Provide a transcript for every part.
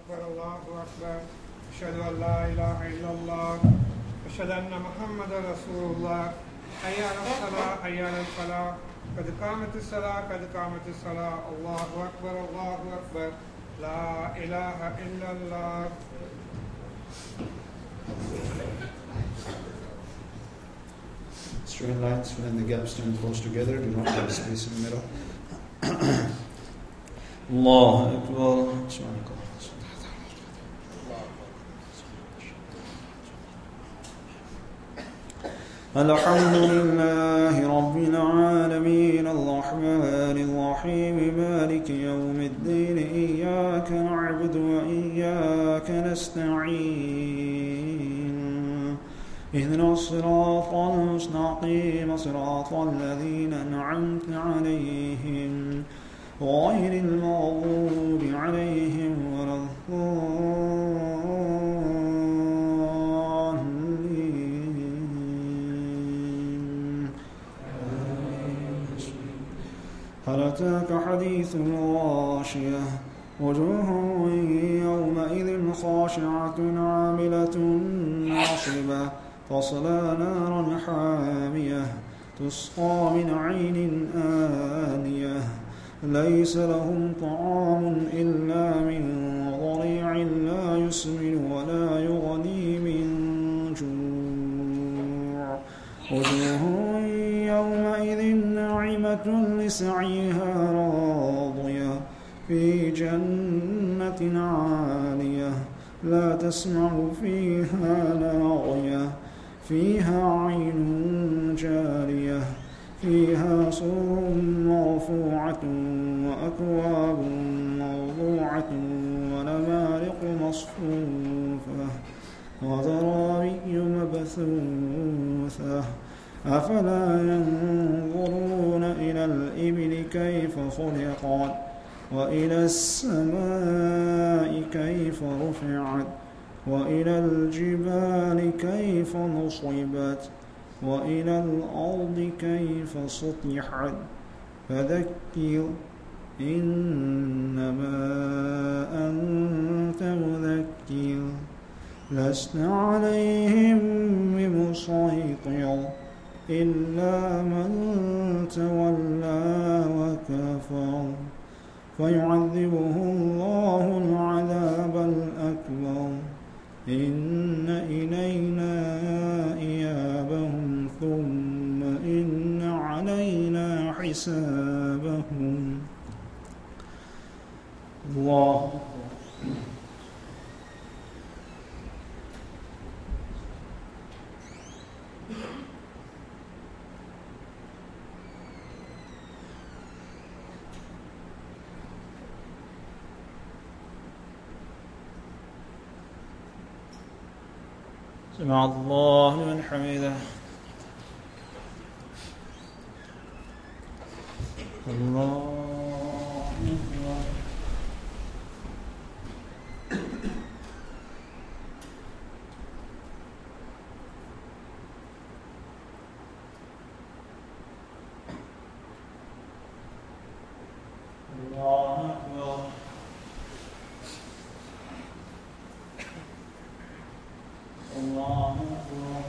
أكبر الله أكبر أشهد أن لا إله إلا الله أشهد أن محمد رسول الله حي على الصلاة حي على الفلاح قد قامت الصلاة قد قامت الصلاة الله أكبر لا إله إلا الله. Straight lines and the gaps turn close together. Do not have space in the middle. Allahu Akbar. الحمد لله رب العالمين الرحمن الرحيم مالك يوم الدين إياك نعبد وإياك نستعين اهدنا الصراط المستقيم صراط الذين أنعمت عليهم غير المغضوب عليهم ولا هل أتاك حديث الغاشية وجوه يومئذ خاشعة عاملة ناصبة تصلى نارا حامية تسقى من عين آنية ليس لهم طعام إلا من ضريع لا يسمن ولا يغني من جوع وجوه يومئذ ناعمة لسعيها راضية في جنة عالية لا تسمع فيها لاغية فيها عين جارية فيها سرر مرفوعة وأكواب موضوعة ونمارق مصفوفة وزرابي مبثوثة أفلا ينظرون إلى الإبل كيف خلقت وإلى السماء كيف رفعت وإلى الجبال كيف نصبت وإلى الأرض كيف سطحت فذكر إنما أنت مذكر لست عليهم بمسيطر إلا من تولى وكفر فيعذبه الله العذاب الأكبر إن إلينا إيابهم ثم إن علينا حسابهم. الله سمع الله لمن حمده الله أكبر. الله أكبر. الله أكبر.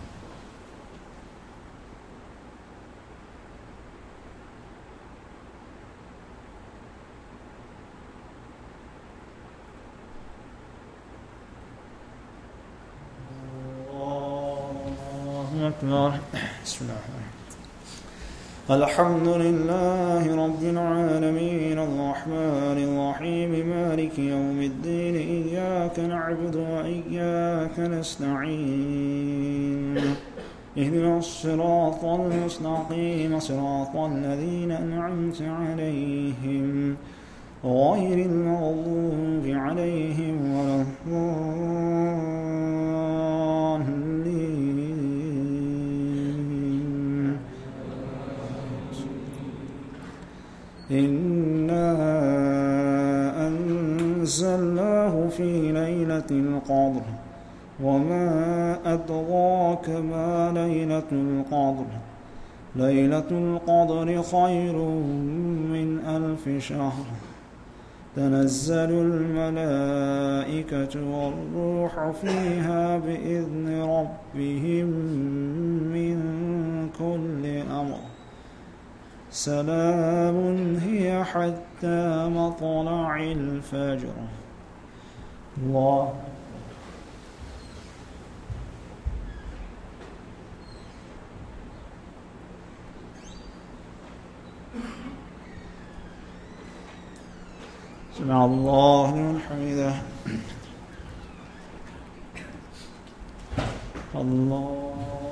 الله أكبر. بسم الله الرحمن الرحيم. الحمد لله رب العالمين الرحمن الرحيم مالك يوم الدين إياك نعبد وإياك نستعين اهدنا الصراط المستقيم صراط الذين أنعمت عليهم غير المغضوب عليهم ولا الضالين. إنا أنزلناه في ليلة القدر وما أدراك ما ليلة القدر ليلة القدر خير من 1000 شهر تنزل الملائكة والروح فيها بإذن ربهم من كل أمر سلام هي حتى مطلع الفجر. الله سمع الله لمن حمده. الله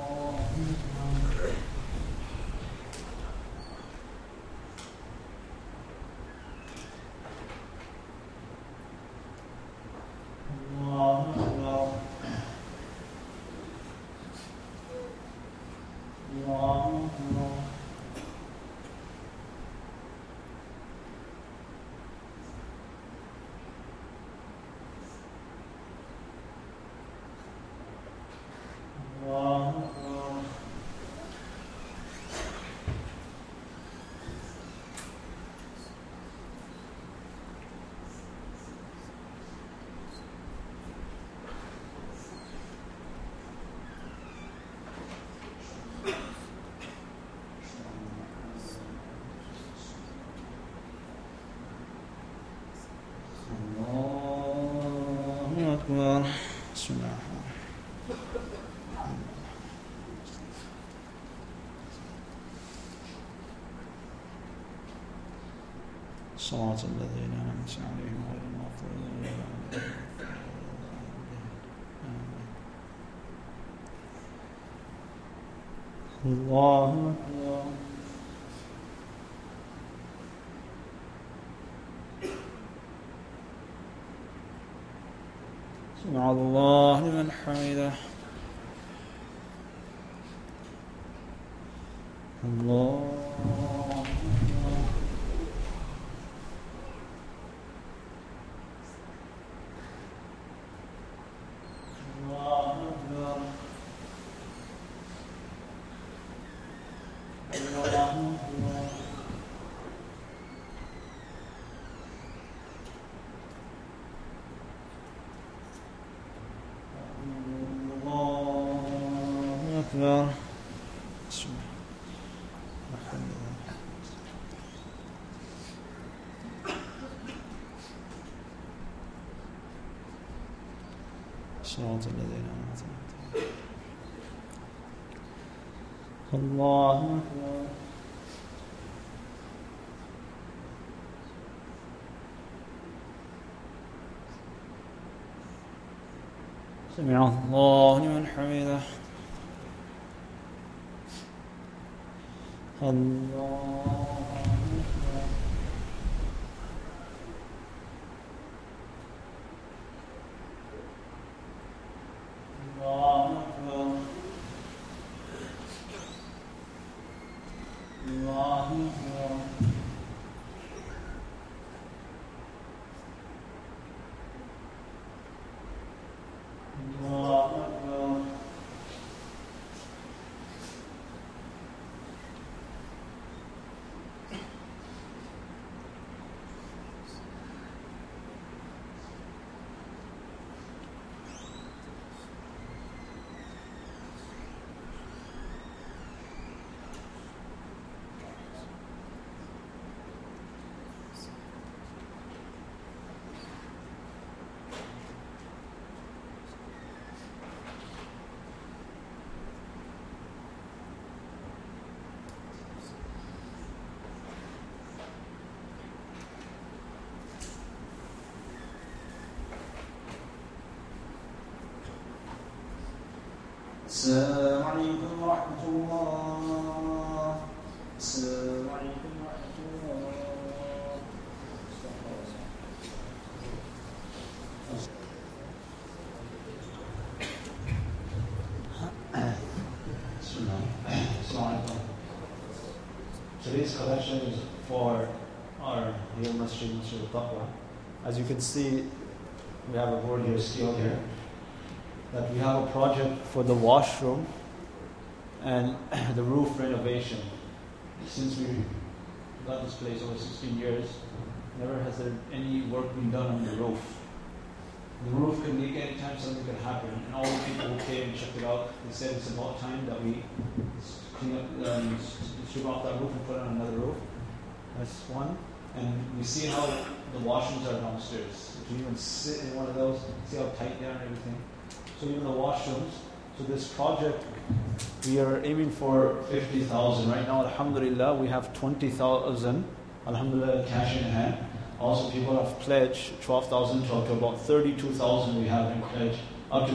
أكبر. بسم الله الرحمن الرحيم. صراط الذين أنعمت عليهم غير المغضوب عليهم. الله أكبر. سمع الله لمن حمده. الله أكبر. بسم الله. صراط الذين أنعمت عليهم. الله أكبر. سمع الله لمن حمده. الله السلام عليكم ورحمة الله. السلام عليكم ورحمة الله. Today's collection is for our dear Masjid Taqwa. As you can see, we have a board here, still here, that we have a project for the washroom and the roof renovation. Since we got this place over 16 years, never has there any work been done on the roof. The roof could leak anytime, something could happen. And all the people who came and checked it out, they said it's about time that we clean up, strip off that roof and put on another roof. That's one. And we see how the washrooms are downstairs. If you even sit in one of those, see how tight they are and everything. So even the washrooms. So this project, we are aiming for 50,000. Right now, alhamdulillah, we have 20,000, alhamdulillah, cash in hand. Also, people have pledged 12,000 to about 32,000 we have in pledge. Up to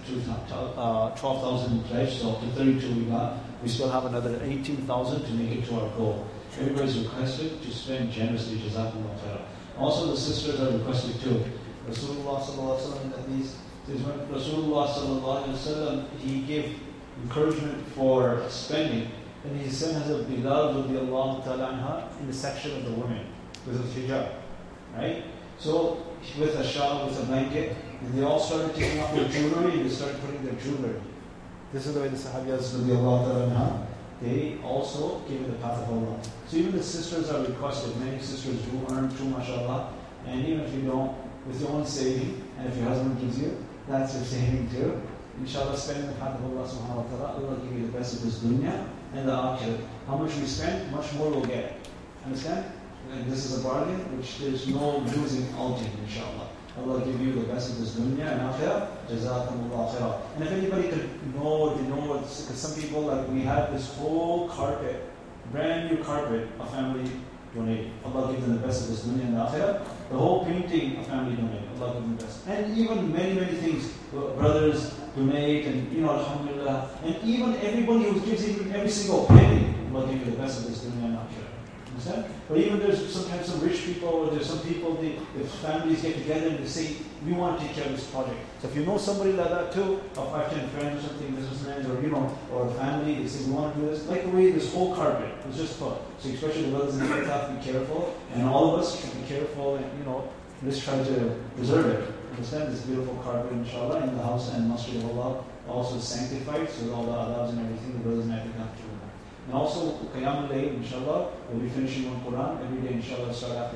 12,000 in pledge, so up to 32 we got. We still have another 18,000 to make it to our goal. Everybody's requested to spend generously, Jazakumullah khairah. Also, the sisters are requested too. Rasulullah sallallahu alaihi wasallam, at least, when Rasulullah sallallahu alaihi wasallam, he gave encouragement for spending, and he sent Hazrat Bilal radiallahu ta'ala anha in the section of the women with his hijab, right? So with a shawl, with a blanket, and they all started taking out their jewelry and they started putting their jewelry. This is the way the Sahabiyas radiallahu ta'ala anha, they also gave it the path of Allah. So even the sisters are requested. Many sisters do earn too, mashallah, and even if you don't, with your own saving, and if your husband gives you, that's your saving too. Inshallah, spending the path of Allah subhanahu wa ta'ala, Allah will give you the best of this dunya and the akhirah. How much we spend, much more we'll get. Understand? And this is a bargain which there's no losing out in, inshallah. Allah will give you the best of this dunya and akhirah. Jazakumullah khairah. And if anybody could know, because some people, like we had this whole carpet, brand new carpet, a family donated. Allah gives them the best of this dunya and akhirah. The whole painting, a family donated. Allah gives them the best. And even many, many things, brothers donate, and alhamdulillah. And even everybody who gives even every single penny, Allah gives you the best of this dunya and akhirah. Understand? But even there's sometimes some rich people, or there's some people, the families get together and they say, we want to take care of this project. So if you know somebody like that too, or 5, 10 friends or something, businessmen, or a family, they say, we want to do this. Like the way this whole carpet was just put. So especially the brothers in the Iqtaf, be careful. And all of us should be careful and, let's try to preserve it. Understand? This beautiful carpet, inshallah, in the house and Masjid of Allah, also sanctified, so all the adabs and everything, the brothers in Iqtaf do. And also, Qiyam al-Layl, inshallah, we'll be finishing on Quran every day, inshallah, start after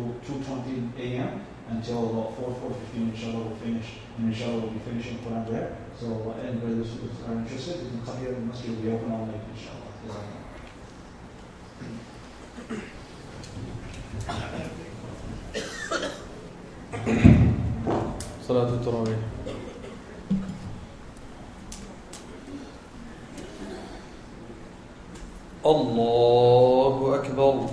2:20 a.m. until about 4:15, inshallah, we'll finish. And inshallah, we'll be finishing Quran there. So, anybody who are interested, you can come here, the masjid will be open all night, inshallah. Salatul Tarawih. الله أكبر.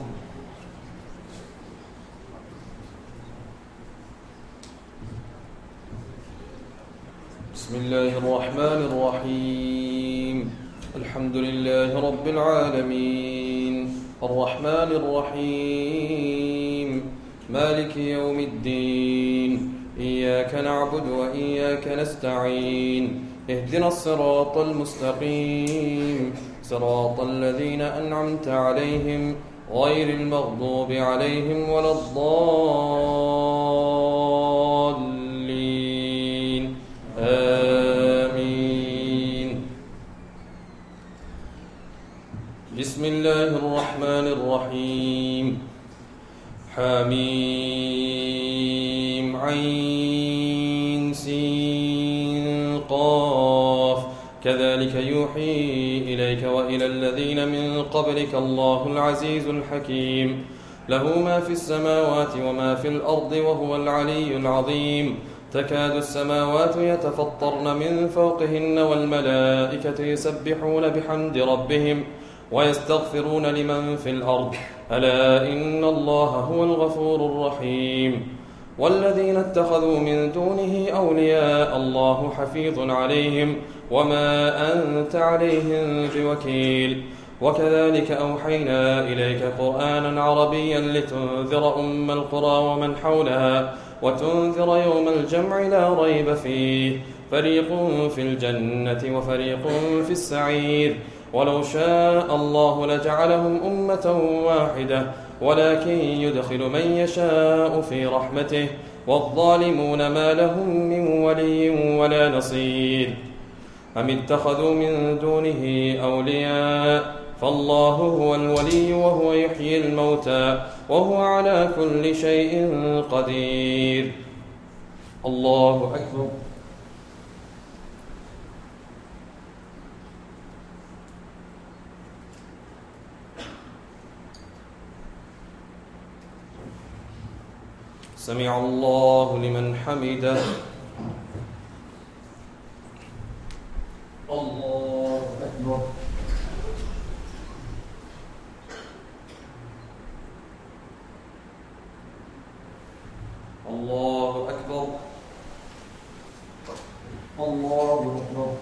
بسم الله الرحمن الرحيم. الحمد لله رب العالمين الرحمن الرحيم مالك يوم الدين إياك نعبد وإياك نستعين اهدنا الصراط المستقيم صراط الذين أنعمت عليهم غير المغضوب عليهم ولا الضالين آمين. بسم الله الرحمن الرحيم. حميم عين سين قاف كذلك يوحي إليك وإلى الذين من قبلك الله العزيز الحكيم له ما في السماوات وما في الأرض وهو العلي العظيم. تكاد السماوات يتفطرن من فوقهن والملائكة يسبحون بحمد ربهم ويستغفرون لمن في الأرض ألا إن الله هو الغفور الرحيم. والذين اتخذوا من دونه أولياء الله حفيظ عليهم وما أنت عليهم بوكيل. وكذلك أوحينا إليك قرآنا عربيا لتنذر أم القرى ومن حولها وتنذر يوم الجمع لا ريب فيه فريق في الجنة وفريق في السعير. ولو شاء الله لجعلهم أمة واحدة ولكن يدخل من يشاء في رحمته والظالمون ما لهم من ولي ولا نصير. أم اتخذوا من دونه أولياء فالله هو الولي وهو يحيي الموتى وهو على كل شيء قدير. الله أكبر. سمع الله لمن حمده. الله أكبر. الله أكبر. الله أكبر.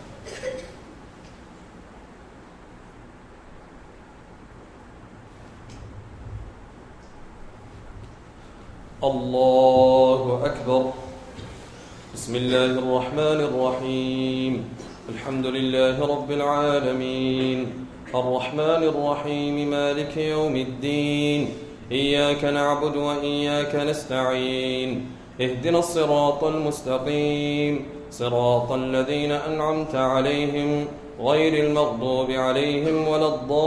الله أكبر. بسم الله الرحمن الرحيم. الحمد لله رب العالمين الرحمن الرحيم مالك يوم الدين إياك نعبد وإياك نستعين اهدنا الصراط المستقيم صراط الذين أنعمت عليهم غير المغضوب عليهم ولا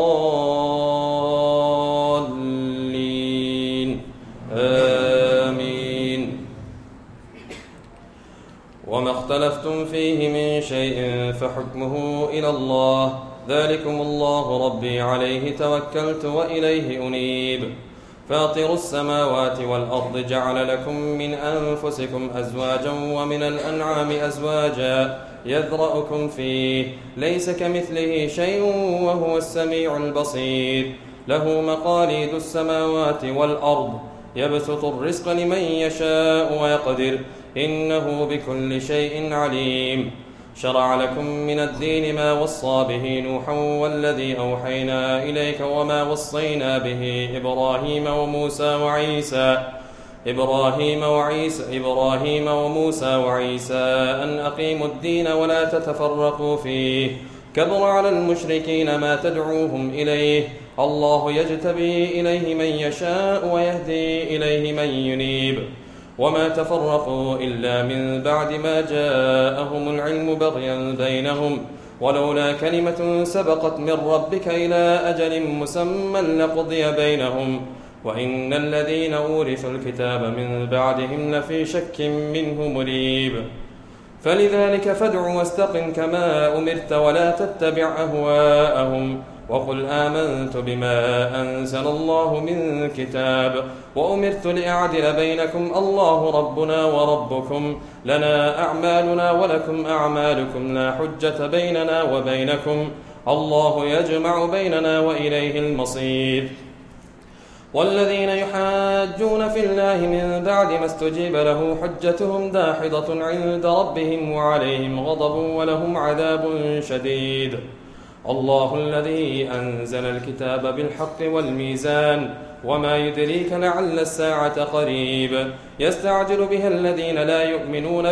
الضالين آمين. وما اختلفتم فيه من شيء فحكمه إلى الله ذلكم الله ربي عليه توكلت وإليه أنيب. فاطر السماوات والأرض جعل لكم من أنفسكم أزواجا ومن الأنعام أزواجا يذرأكم فيه ليس كمثله شيء وهو السميع البصير. له مقاليد السماوات والأرض يبسط الرزق لمن يشاء ويقدر إنه بكل شيء عليم. شرع لكم من الدين ما وصى به نوحا والذي أوحينا إليك وما وصينا به إبراهيم وموسى وعيسى أن أقيموا الدين ولا تتفرقوا فيه كبر على المشركين ما تدعوهم إليه الله يجتبي إليه من يشاء ويهدي إليه من ينيب. وما تفرقوا إلا من بعد ما جاءهم العلم بغيا بينهم ولولا كلمة سبقت من ربك إلى أجل مسمى لقضي بينهم وإن الذين أورثوا الكتاب من بعدهم لفي شك منه مريب. فلذلك فادع واستقم كما أمرت ولا تتبع أهواءهم وقل آمنت بما أنزل الله من كتاب وأمرت لأعدل بينكم الله ربنا وربكم لنا أعمالنا ولكم أعمالكم لا حجة بيننا وبينكم الله يجمع بيننا وإليه المصير. والذين يحاجون في الله من بعد ما استجيب له حجتهم داحضة عند ربهم وعليهم غضب ولهم عذاب شديد. الله الذي أنزل الكتاب بالحق والميزان وما يدريك لعل الساعة قريب. يستعجل بها الذين لا يؤمنون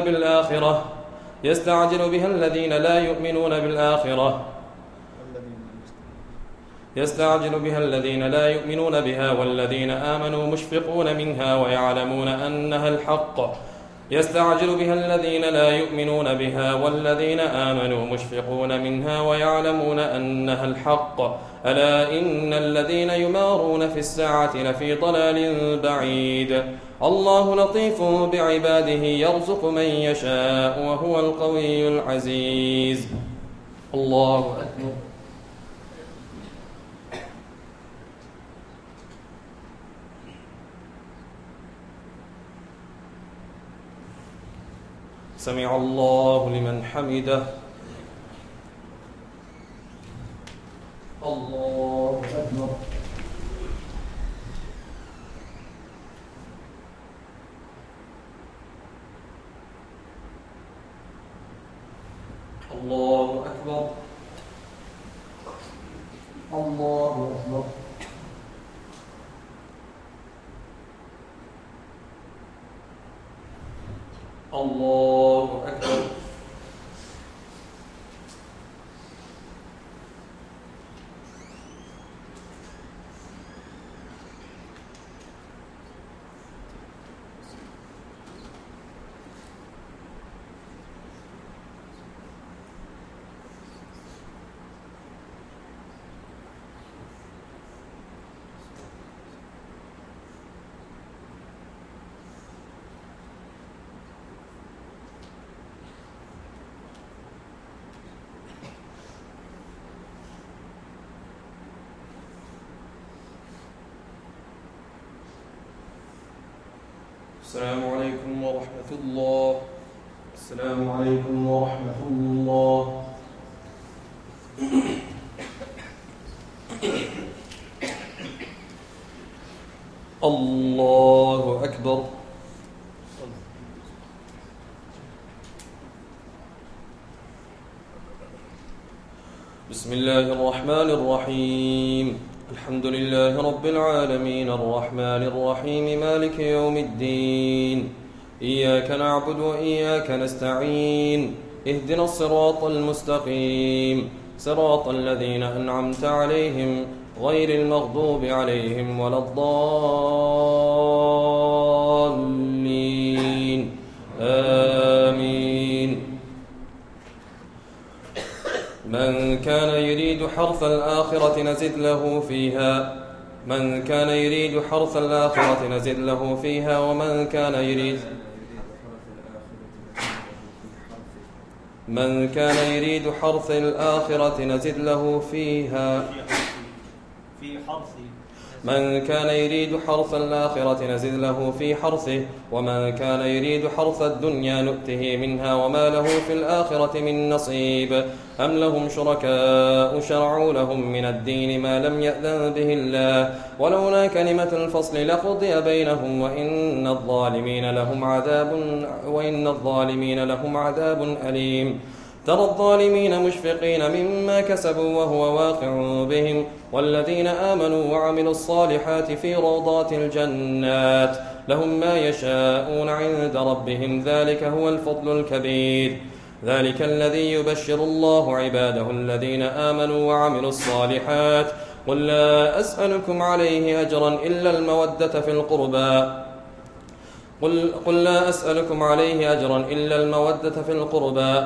بها والذين آمنوا مشفقون منها ويعلمون أنها الحق. يستعجل بها الذين لا يؤمنون بها والذين آمنوا مشفقون منها ويعلمون أنها الحق. ألا إن الذين يمارون في الساعة لفي ضلال بعيد. الله لطيف بعباده يرزق من يشاء وهو القوي العزيز. الله أكبر. سمع الله لمن حمده. الله أكبر. الله أكبر. الله أكبر. الله أكبر. السلام عليكم ورحمة الله. السلام عليكم ورحمة الله. الله أكبر. بسم الله الرحمن الرحيم. الحمد لله رب العالمين الرحمن الرحيم مالك يوم الدين. إياك نعبد وإياك نستعين. اهدنا الصراط المستقيم صراط الذين أنعمت عليهم غير المغضوب عليهم ولا الضالين. آمين. من كان يريد حرث الآخرة نزد له فيها. من كان يريد حرث الآخرة نزد له فيها ومن كان يريد من كان يريد حرث الآخرة نزد له فيها. من كان يريد حرث الآخرة نزد له في حرثه ومن كان يريد حرث الدنيا نؤته منها وما له في الآخرة من نصيب. أم لهم شركاء شرعوا لهم من الدين ما لم يأذن به الله ولولا كلمة الفصل لقضي بينهم وإن الظالمين لهم عذاب أليم. ترى الظالمين مشفقين مما كسبوا وهو واقع بهم والذين آمنوا وعملوا الصالحات في روضات الجنات لهم ما يشاءون عند ربهم ذلك هو الفضل الكبير. ذلك الذي يبشر الله عباده الذين آمنوا وعملوا الصالحات. قل لا أسألكم عليه أجرا إلا المودة في القربى. قل لا أسألكم عليه أجرا إلا المودة في القربى.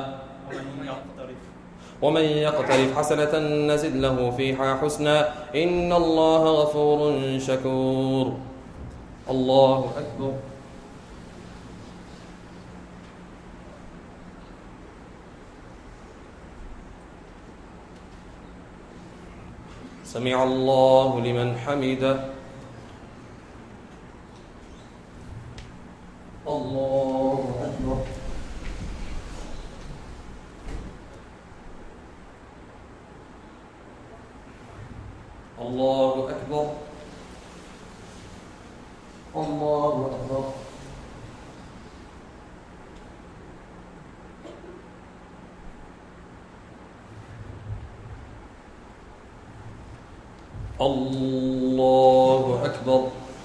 ومن يقترف حسنة نزد له فيها حسنا إن الله غفور شكور. الله أكبر. سمع الله لمن حمده. الله أكبر. الله أكبر. الله أكبر. الله أكبر.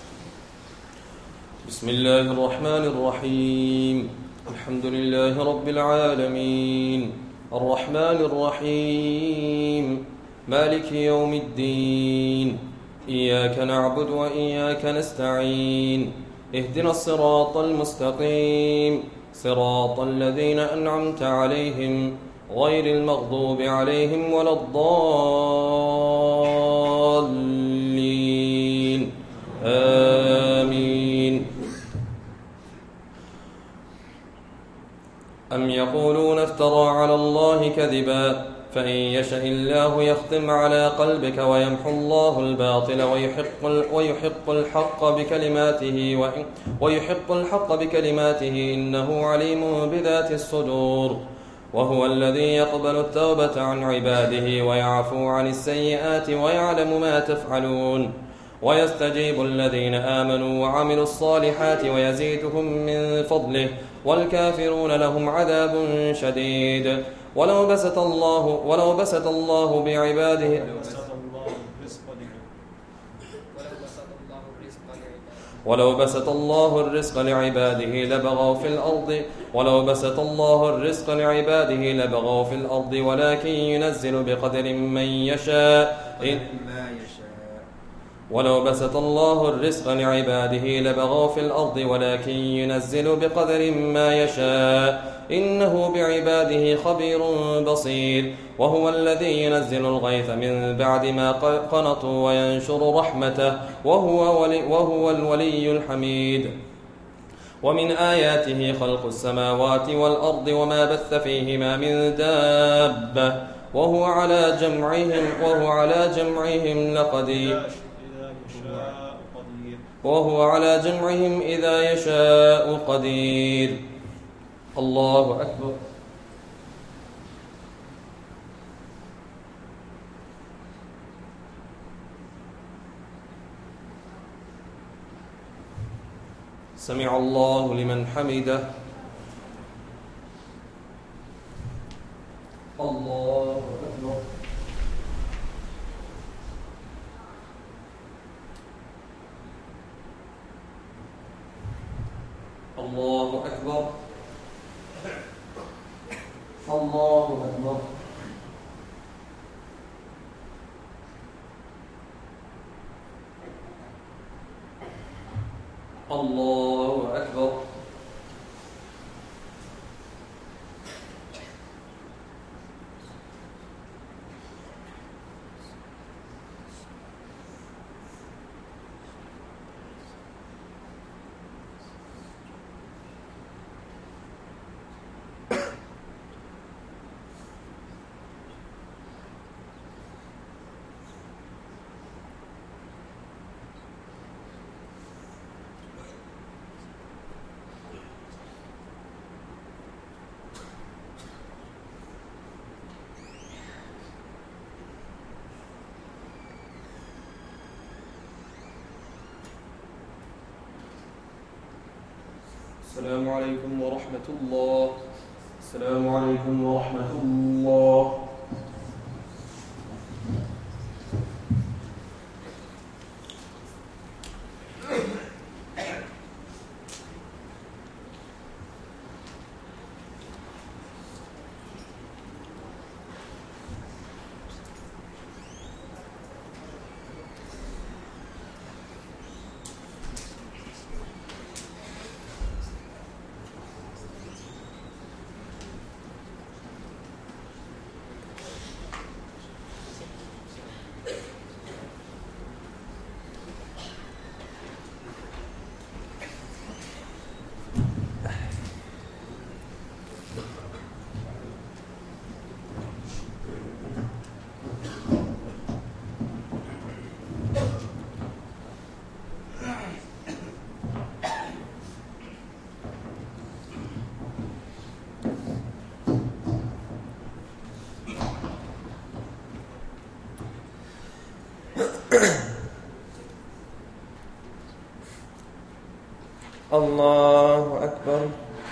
بسم الله الرحمن الرحيم. الحمد لله رب العالمين الرحمن الرحيم مالك يوم الدين. إياك نعبد وإياك نستعين. اهدنا الصراط المستقيم صراط الذين أنعمت عليهم غير المغضوب عليهم ولا الضالين. آمين. أم يقولون افترى على الله كذبا فإن يشأ الله يختم على قلبك ويمحو الله الباطل ويحق الحق بكلماته إنه عليم بذات الصدور. وهو الذي يقبل التوبة عن عباده ويعفو عن السيئات ويعلم ما تفعلون. ويستجيب الذين آمنوا وعملوا الصالحات ويزيدهم من فضله والكافرون لهم عذاب شديد. ولو بسط الله الرزق لعباده لبغوا في الأرض ولكن ينزل بقدر من يشاء. ولو بسط الله الرزق لعباده لبغوا في الأرض ولكن ينزل بقدر ما يشاء إنه بعباده خبير بصير. وهو الذي ينزل الغيث من بعد ما قنطوا وينشر رحمته وهو الولي الحميد. ومن آياته خلق السماوات والأرض وما بث فيهما من دابة وهو على جمعهم لقدير. وهو على جمعهم إذا يشاء قدير. الله أكبر. سمع الله لمن حمده. الله أكبر. الله أكبر. الله أكبر. الله أكبر. السلام عليكم ورحمة الله. السلام عليكم ورحمة الله. الله أكبر.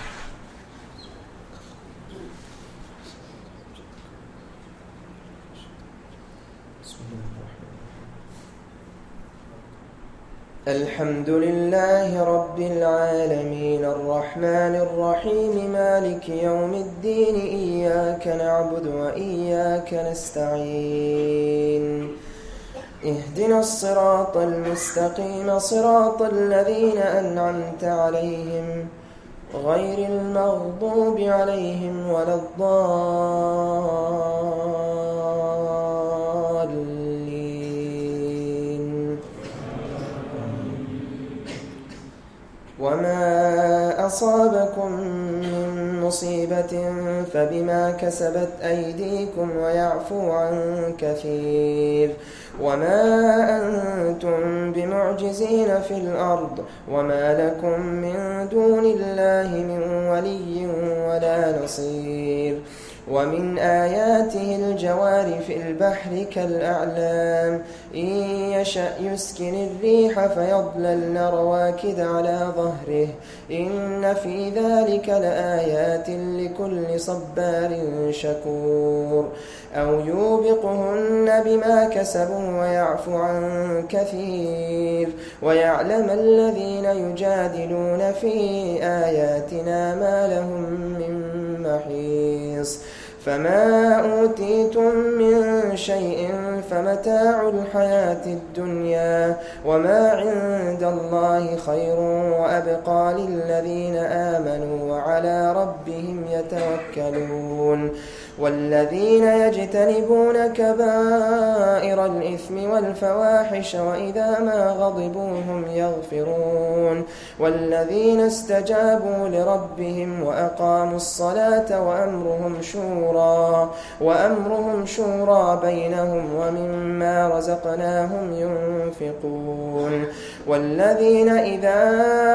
الحمد لله رب العالمين الرحمن الرحيم مالك يوم الدين إياك نعبد وإياك نستعين اهدنا الصراط المستقيم صراط الذين أنعمت عليهم غير المغضوب عليهم ولا الضالين. وما أصابكم من مصيبة فبما كسبت أيديكم ويعفو عن كثير. وما أنتم بمعجزين في الأرض وما لكم من دون الله من ولي ولا نصير. ومن آياته الجوار في البحر كالأعلام إن يشأ يسكن الريح فيضللن رواكد على ظهره إن في ذلك لآيات لكل صبار شكور. أو يوبقهن بما كسبوا ويعفو عن كثير ويعلم الذين يجادلون في آياتنا ما لهم من محيص. فما أوتيتم من شيء فمتاع الحياة الدنيا وما عند الله خير وأبقى للذين آمنوا وعملوا على ربهم يتوكلون والذين يجتنبون كبائر الإثم والفواحش وإذا ما غضبوا هم يغفرون والذين استجابوا لربهم وأقاموا الصلاة وأمرهم شورى بينهم ومما رزقناهم ينفقون والذين إذا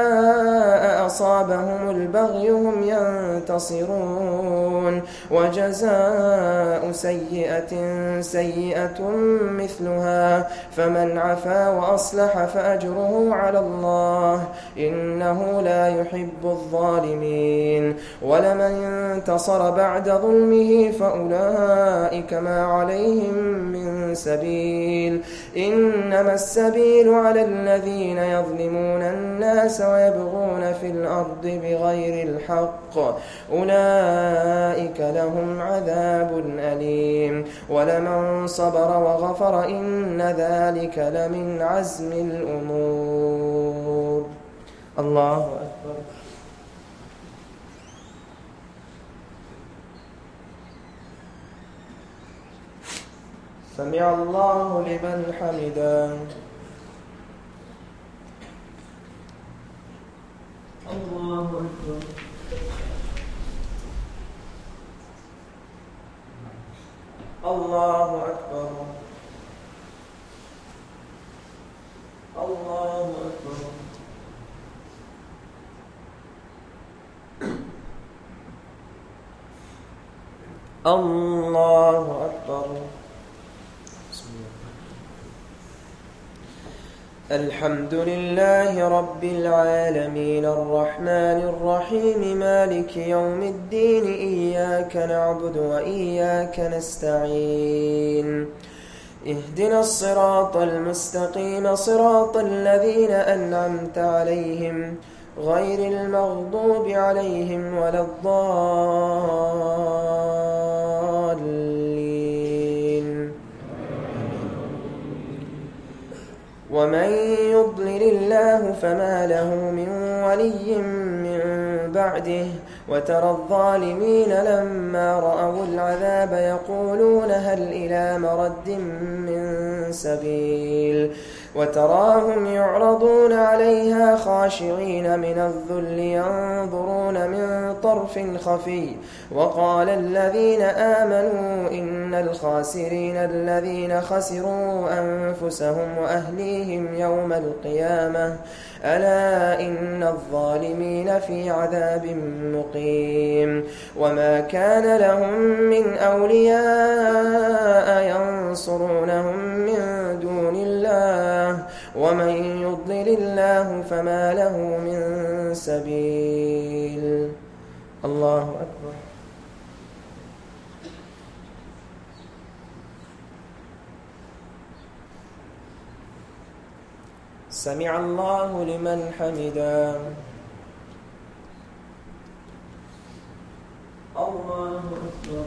أصابهم البغي هم ينتصرون وجزاء سيئة سيئة مثلها فمن عفا وأصلح فأجره على الله إنه لا يحب الظالمين ولمن انتصر بعد ظلمه فأولئك ما عليهم من سبيل إنما السبيل على الذين يظلمون الناس ويبغون في الأرض بغير الحق أولئك لهم عذاب أليم ولمن صبر وغفر إن ذلك لمن عزم الأمور. الله أكبر. سمع الله لمن حمده. الله أكبر. الله أكبر. الله أكبر. الله أكبر. الحمد لله رب العالمين الرحمن الرحيم مالك يوم الدين إياك نعبد وإياك نستعين اهدنا الصراط المستقيم صراط الذين أنعمت عليهم غير المغضوب عليهم ولا الضالين. ومن يضلل الله فما له من ولي من بعده وترى الظالمين لما رأوا العذاب يقولون هل إلى مرد من سبيل وتراهم يعرضون عليها خاشعين من الذل ينظرون من طرف خفي وقال الذين آمنوا إن الخاسرين الذين خسروا أنفسهم وأهليهم يوم القيامة ألا إن الظالمين في عذاب مقيم. وما كان لهم من أولياء ينصرونهم من دون الله ومن يضلل الله فما له من سبيل. الله أكبر. سمع الله لمن حمده. الله أكبر.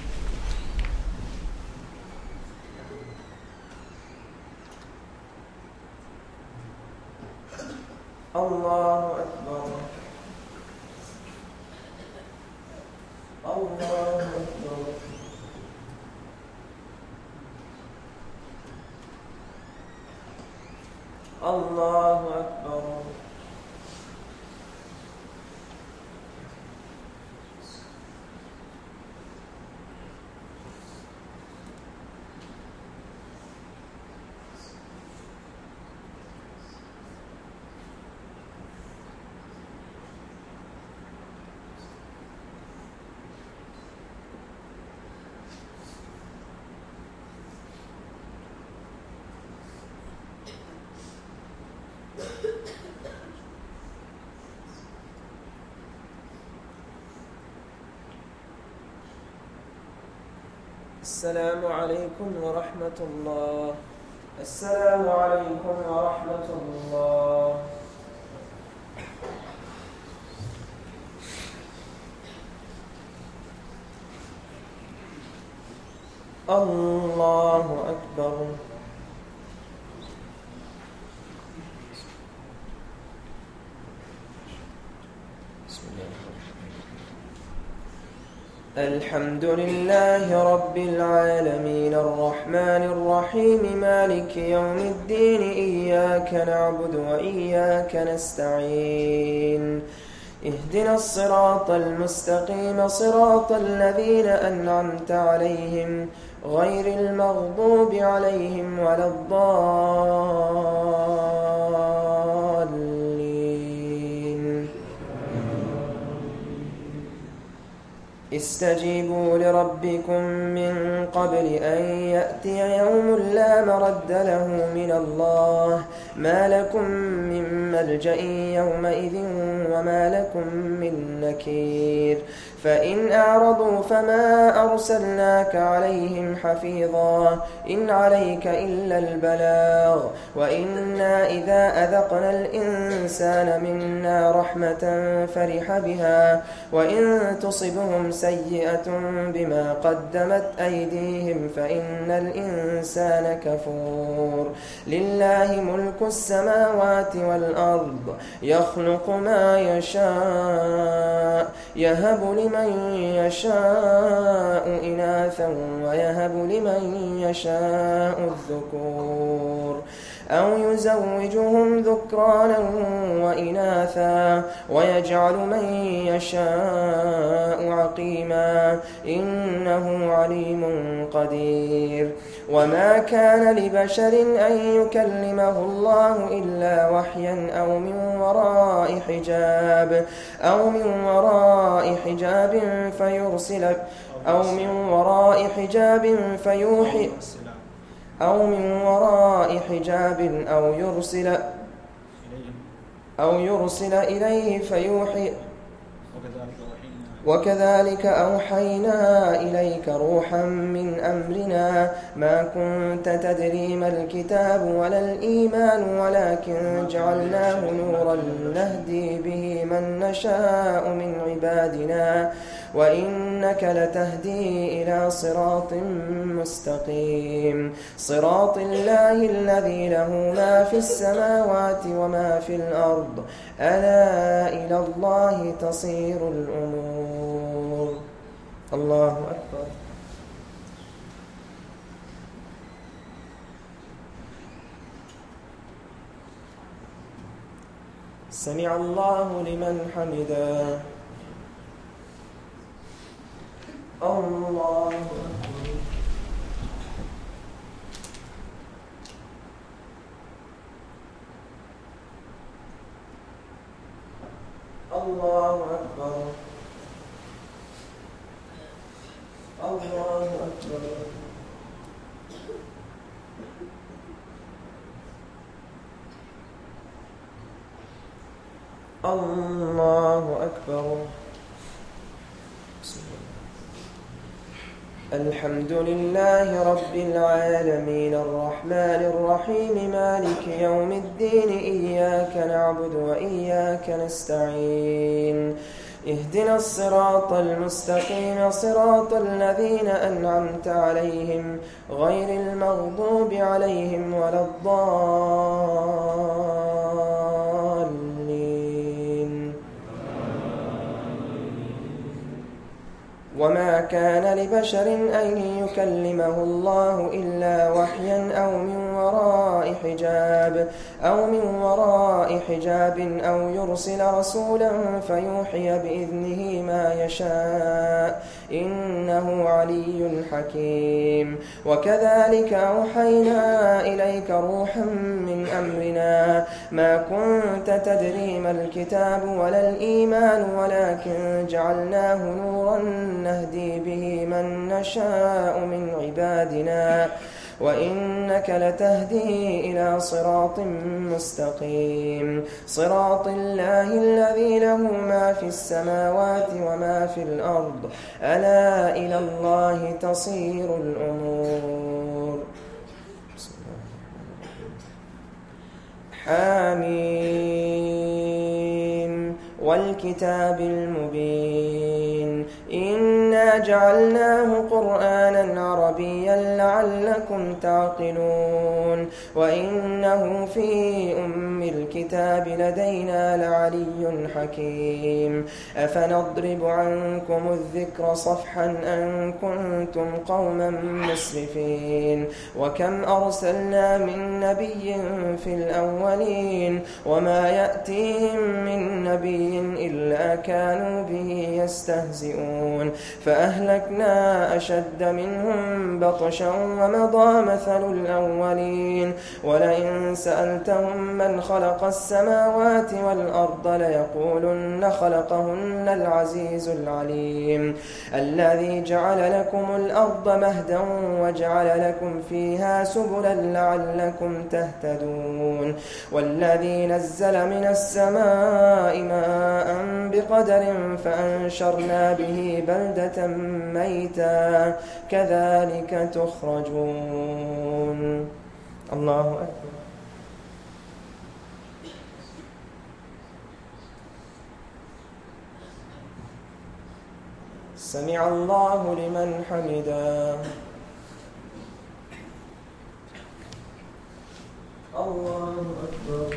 الله أكبر. الله أكبر. الله أكبر. السلام عليكم ورحمة الله. السلام عليكم ورحمة الله. الله أكبر. بسم الله الرحمن الرحيم. الحمد لله رب العالمين الرحمن الرحيم مالك يوم الدين إياك نعبد وإياك نستعين اهدنا الصراط المستقيم صراط الذين أنعمت عليهم غير المغضوب عليهم ولا الضالين. استجيبوا لربكم من قبل أن يأتي يوم لا مرد له من الله ما لكم من ملجأ يومئذ وما لكم من نكير. فإن أعرضوا فما أرسلناك عليهم حفيظا إن عليك إلا البلاغ وإنا إذا أذقنا الإنسان منا رحمة فرح بها وإن تصبهم سيئة بما قدمت أيديهم فإن الإنسان كفور. لله ملك السماوات والأرض يخلق ما يشاء يهب لمن يشاء إناثا ويهب لمن يشاء الذكور أو يزوجهم ذكرانا وإناثا ويجعل من يشاء عقيما إنه عليم قدير. وما كان لبشر أن يكلمه الله إلا وحيا أو من وراء حجاب فيرسل أو يرسل إليه فيوحي وكذلك أوحينا إليك روحا من أمرنا ما كنت تدري ما الكتاب ولا الإيمان ولكن جعلناه نورا نهدي به من نشاء من عبادنا وإنك لتهدي إلى صراط مستقيم صراط الله الذي له ما في السماوات وما في الأرض ألا إلى الله تصير الأمور. الله أكبر. سمع الله لمن حمده. الله أكبر. الله أكبر. الله أكبر. الله أكبر. الحمد لله رب العالمين الرحمن الرحيم مالك يوم الدين إياك نعبد وإياك نستعين اهدنا الصراط المستقيم صراط الذين أنعمت عليهم غير المغضوب عليهم ولا الضالين. وما كان لبشر أن يكلمه الله إلا وحيا أو من وراء حجاب أو يرسل رسولا فيوحي بإذنه ما يشاء إنه علي حكيم. وكذلك أوحينا إليك روحا من أمرنا ما كنت تدري ما الكتاب ولا الإيمان ولكن جعلناه نورا نهدي به من نشاء من عبادنا وإنك لتهدي إلى صراط مستقيم صراط الله الذي له ما في السماوات وما في الأرض ألا إلى الله تصير الأمور. حاميم والكتاب المبين إنا جعلناه قرآنا عربيا لعلكم تعقلون وإنه في أم الكتاب لدينا لعلي حكيم أفنضرب عنكم الذكر صفحا أن كنتم قوما مسرفين وكم أرسلنا من نبي في الأولين وما يأتيهم من نبي إلا كانوا به يستهزئون فأهلكنا أشد منهم بطشا ومضى مثل الأولين ولئن سألتهم من خلق السماوات والأرض ليقولن خلقهن العزيز العليم الذي جعل لكم الأرض مهدا وجعل لكم فيها سبلا لعلكم تهتدون والذي نزل من السماء ماء بقدر فأنشرنا به بلدة ميتا كذلك تخرجون. الله أكبر. سمع الله لمن حمده. الله أكبر.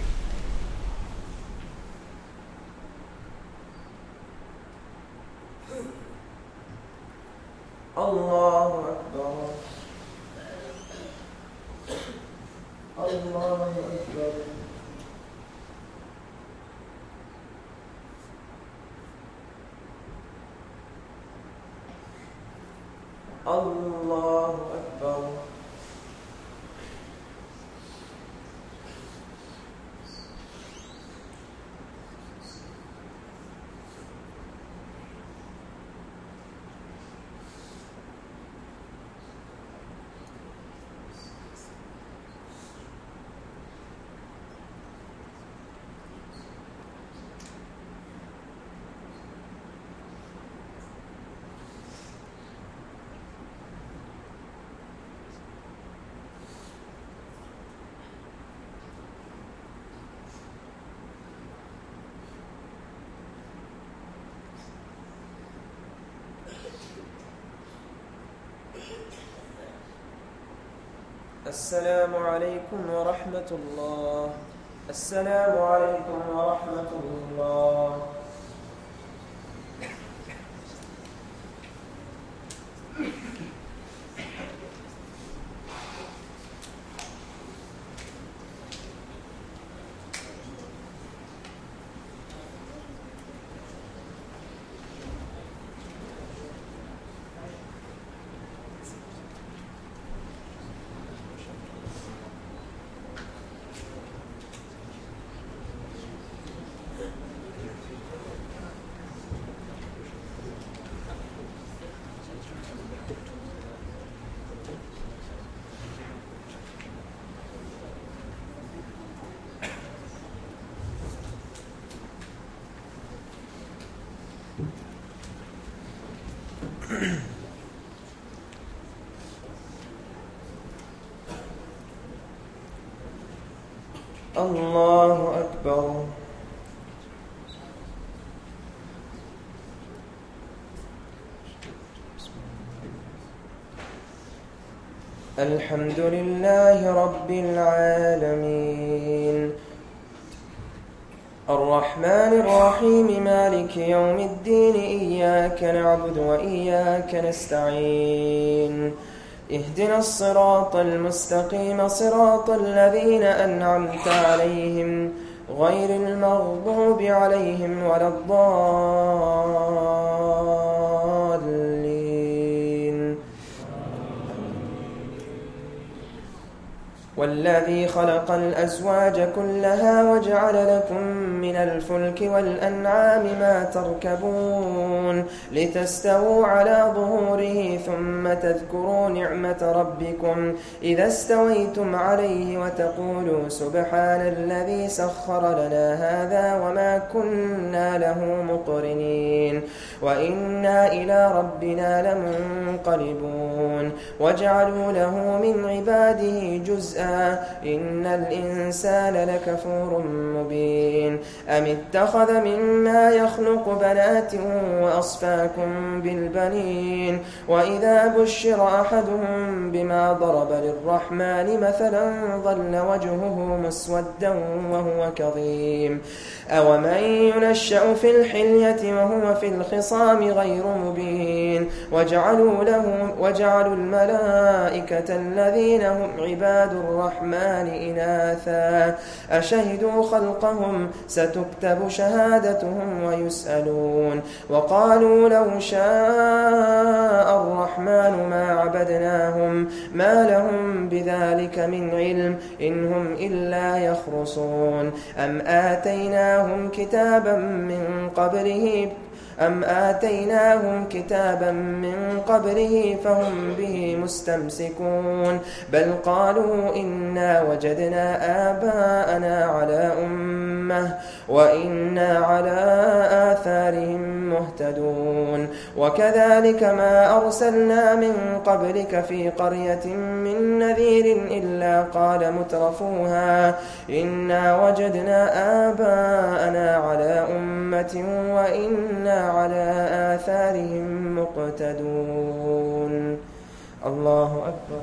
الله أكبر. الله أكبر. الله أكبر. السلام عليكم ورحمة الله. السلام عليكم ورحمة الله. الله أكبر. الحمد لله رب العالمين الرحمن الرحيم مالك يوم الدين إياك نعبد وإياك نستعين اهدنا الصراط المستقيم صراط الذين أنعمت عليهم غير المغضوب عليهم ولا الضالين. والذي خلق الأزواج كلها وجعل لكم من الفلك والأنعام ما تركبون لتستووا على ظهوره ثم تذكروا نعمة ربكم إذا استويتم عليه وتقولوا سبحان الذي سخر لنا هذا وما كنا له مقرنين وإنا إلى ربنا لمنقلبون وجعلوا له من عباده جزءا إن الإنسان لكفور مبين أم اتخذ مما يخلق بنات وأصفاكم بالبنين وإذا بشر أحدهم بما ضرب للرحمن مثلا ظل وجهه مسودا وهو كظيم أومن ينشأ في الحلية وهو في الخصام غير مبين وجعلوا الملائكة الذين هم عباد الرحمن إناثا أشهدوا خلقهم ستكتب شهادتهم ويسألون وقالوا لو شاء الرحمن ما عبدناهم ما لهم بذلك من علم إن هم إلا يخرصون أم آتيناهم كتابا من قبله فهم به مستمسكون بل قالوا إنا وجدنا آباءنا على أمة وإنا على آثارهم مهتدون وكذلك ما أرسلنا من قبلك في قرية من نذير إلا قال مترفوها إنا وجدنا آباءنا على أمة وإنا على آثارهم مقتدون الله أكبر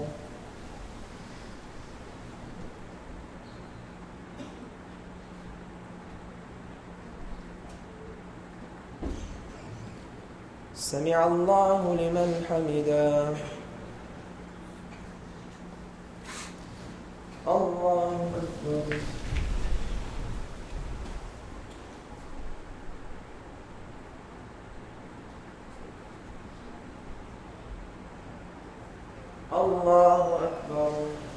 سمع الله لمن حمده الله أكبر الله أكبر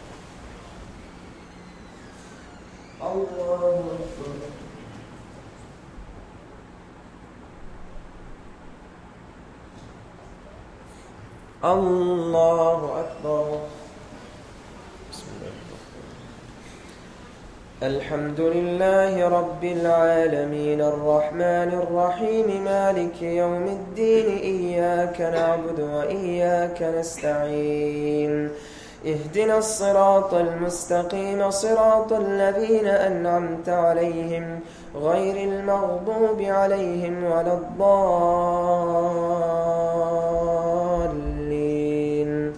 الله أكبر الله أكبر بسم الله الحمد لله رب العالمين الرحمن الرحيم مالك يوم الدين إياك نعبد وإياك نستعين اهدنا الصراط المستقيم صراط الذين أنعمت عليهم غير المغضوب عليهم ولا الضالين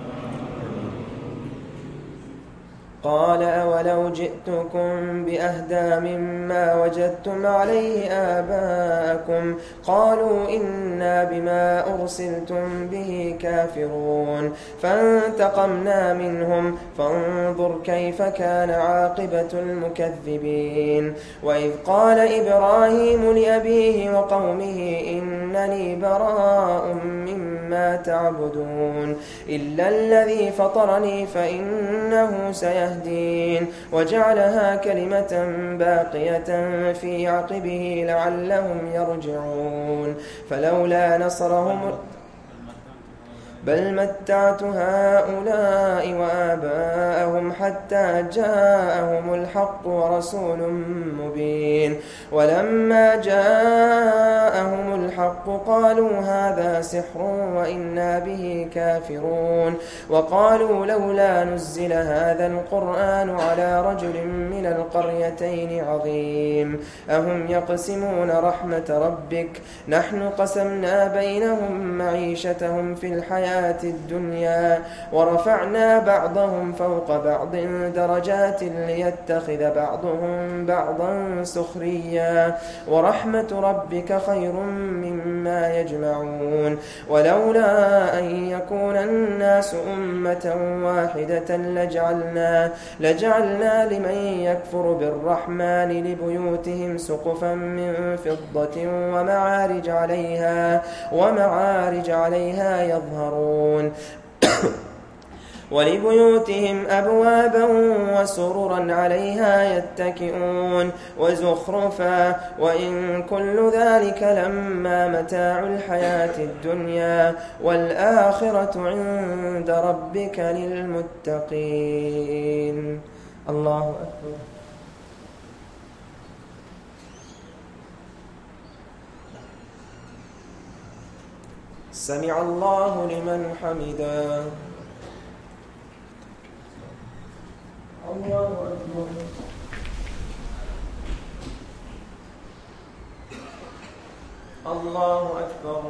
قال أولو جئتكم بأهدى مما وجدتم عليه آباءكم قالوا إنا بما أرسلتم به كافرون فانتقمنا منهم فانظر كيف كان عاقبة المكذبين وإذ قال إبراهيم لأبيه وقومه إنني براء مما تعبدون إلا الذي فطرني فإنه سيهدين وجعلها كلمة باقية في عقبه لعلهم يرجعون فلولا نصرهم بل متعت هؤلاء وآباءهم حتى جاءهم الحق ورسول مبين ولما جاءهم الحق قالوا هذا سحر وإنا به كافرون وقالوا لولا نزل هذا القرآن على رجل من القريتين عظيم أهم يقسمون رحمة ربك نحن قسمنا بينهم معيشتهم في الحياة الدنيا ورفعنا بعضهم فوق بعض درجات ليتخذ بعضهم بعضا سخريا ورحمة ربك خير مما يجمعون ولولا أن يكون الناس أمة واحدة لجعلنا لمن يكفر بالرحمن لبيوتهم سقفا من فضة ومعارج عليها يظهرون ولبيوتهم أبوابا وسررا عليها يتكئون وزخرفا وإن كل ذلك لما متاع الحياة الدنيا والآخرة عند ربك للمتقين الله أكبر سمع الله لمن حمده. الله أكبر. الله أكبر.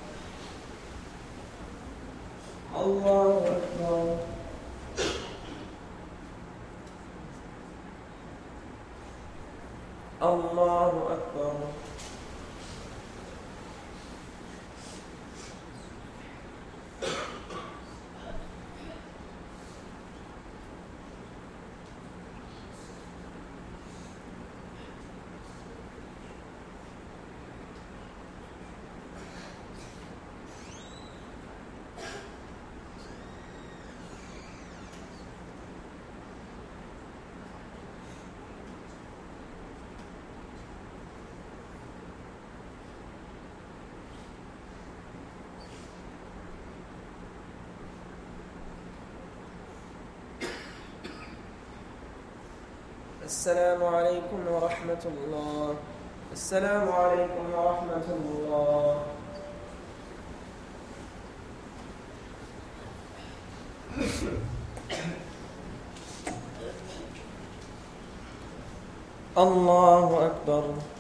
الله أكبر. الله أكبر. السلام عليكم ورحمة الله. السلام عليكم ورحمة الله. الله أكبر.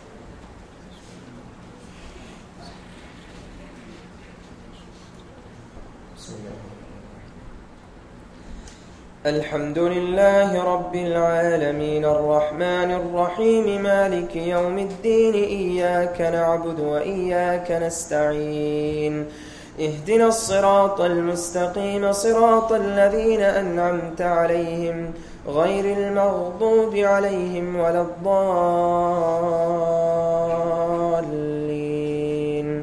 الحمد لله رب العالمين الرحمن الرحيم مالك يوم الدين إياك نعبد وإياك نستعين اهدنا الصراط المستقيم صراط الذين أنعمت عليهم غير المغضوب عليهم ولا الضالين.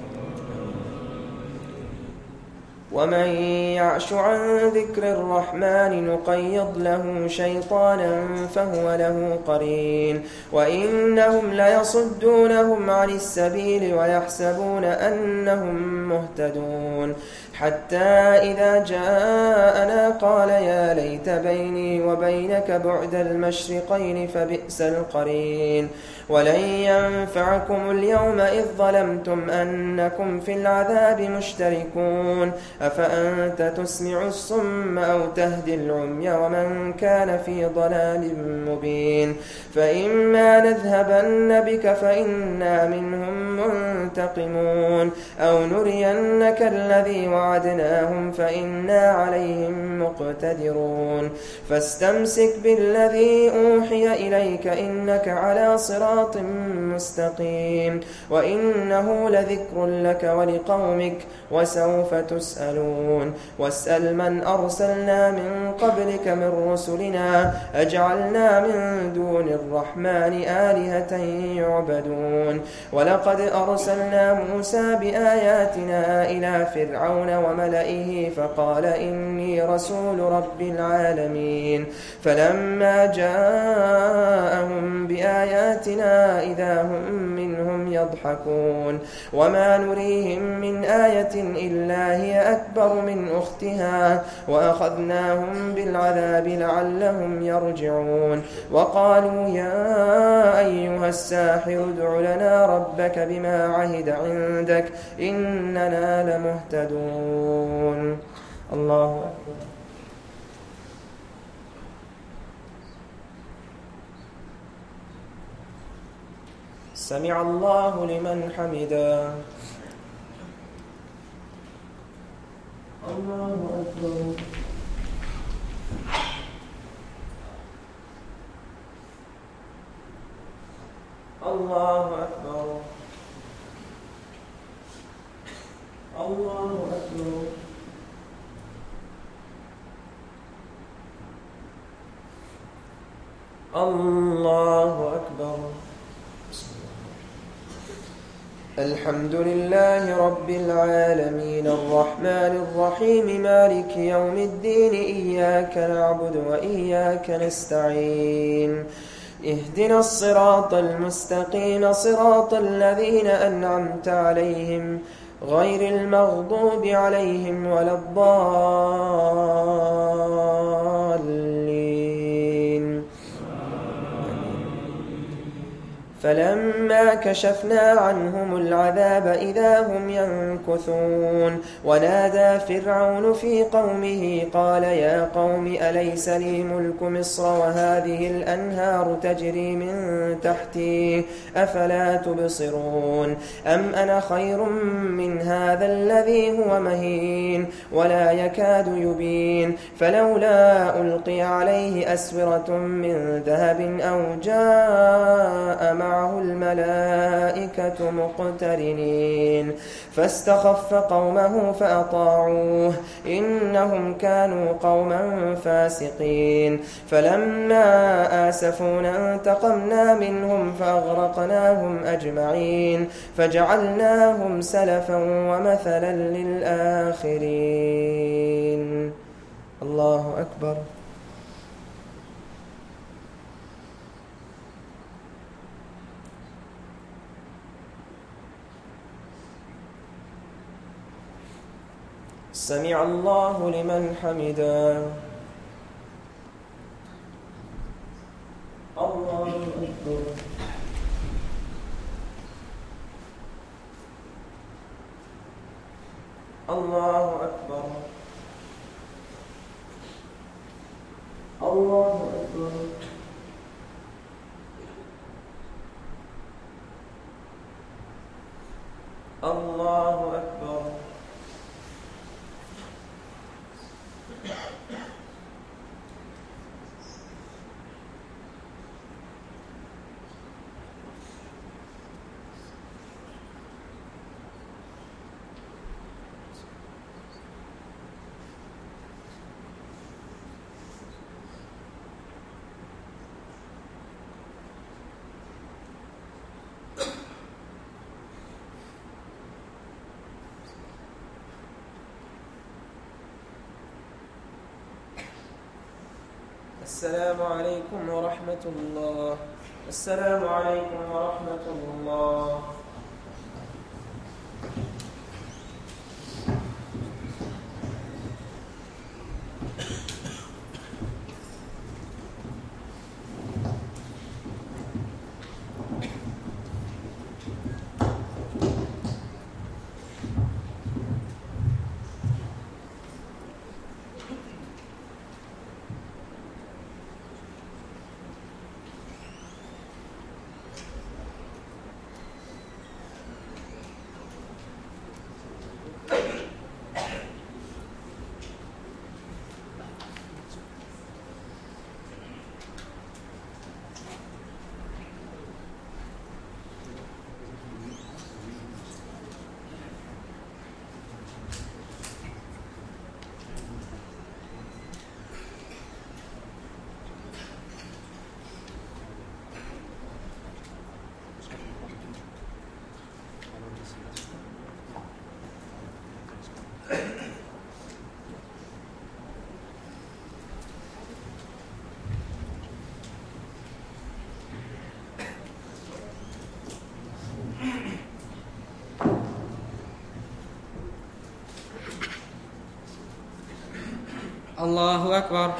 ومن يعش عن ذكر الرحمن نقيض له شيطانا فهو له قرين وإنهم ليصدونهم عن السبيل ويحسبون أنهم مهتدون حتى إذا جاءنا قال يا ليت بيني وبينك بعد المشرقين فبئس القرين. ولن ينفعكم اليوم إذ ظلمتم أنكم في العذاب مشتركون أفأنت تسمع الصم أو تهدي العمي ومن كان في ضلال مبين. فإما نذهبن بك فإنا منهم منتقمون أو نرينك الذي وعدناهم فإنا عليهم مقتدرون. فاستمسك بالذي أوحي إليك إنك على صراط مستقيم وإنه لذكر لك ولقومك وسوف تسألون. واسأل من أرسلنا من قبلك من رسلنا أجعلنا من دون الرحمن آلهة يعبدون. ولقد أرسلنا موسى بآياتنا إلى فرعون وملئه فقال إني رسول رب العالمين. فلما جاءهم بآياتنا إذا هم منهم يضحكون. وما نريهم من آية إلا هي أكبر من أختها وأخذناهم بالعذاب لعلهم يرجعون. وقالوا يا أيها الساحر ادع لنا ربك بما عهد عندك إننا لمهتدون. الله أكبر. سمع الله لمن حمده. الله أكبر. الله أكبر. الله أكبر. الله أكبر. الحمد لله رب العالمين الرحمن الرحيم مالك يوم الدين إياك نعبد وإياك نستعين اهدنا الصراط المستقيم صراط الذين أنعمت عليهم غير المغضوب عليهم ولا الضالين. فلما كشفنا عنهم العذاب إذا هم ينكثون ونادى فرعون في قومه قال يا قوم أليس لي ملك مصر وهذه الأنهار تجري من تحتي أفلا تبصرون أم أنا خير من هذا الذي هو مهين ولا يكاد يبين فلولا ألقي عليه أسورة من ذهب أو جاء معه الملائكة مقترنين فاستخف قومه فأطاعوه إنهم كانوا قوما فاسقين فلما آسفونا انتقمنا منهم فأغرقناهم أجمعين فجعلناهم سلفا ومثلا للآخرين. الله أكبر. سمع الله لمن حمده. الله أكبر. الله أكبر. الله أكبر. الله أكبر. السلام عليكم ورحمة الله. السلام عليكم ورحمة الله. الله أكبر.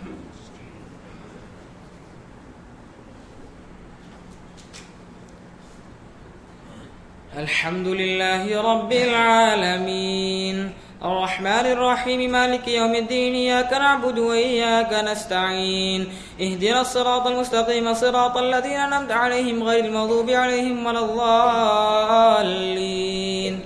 الحمد لله رب العالمين الرحمن الرحيم مالك يوم الدين إياك نعبد وإياك نستعين اهدنا الصراط المستقيم صراط الذين أنعمت عليهم غير المغضوب عليهم ولا الضالين.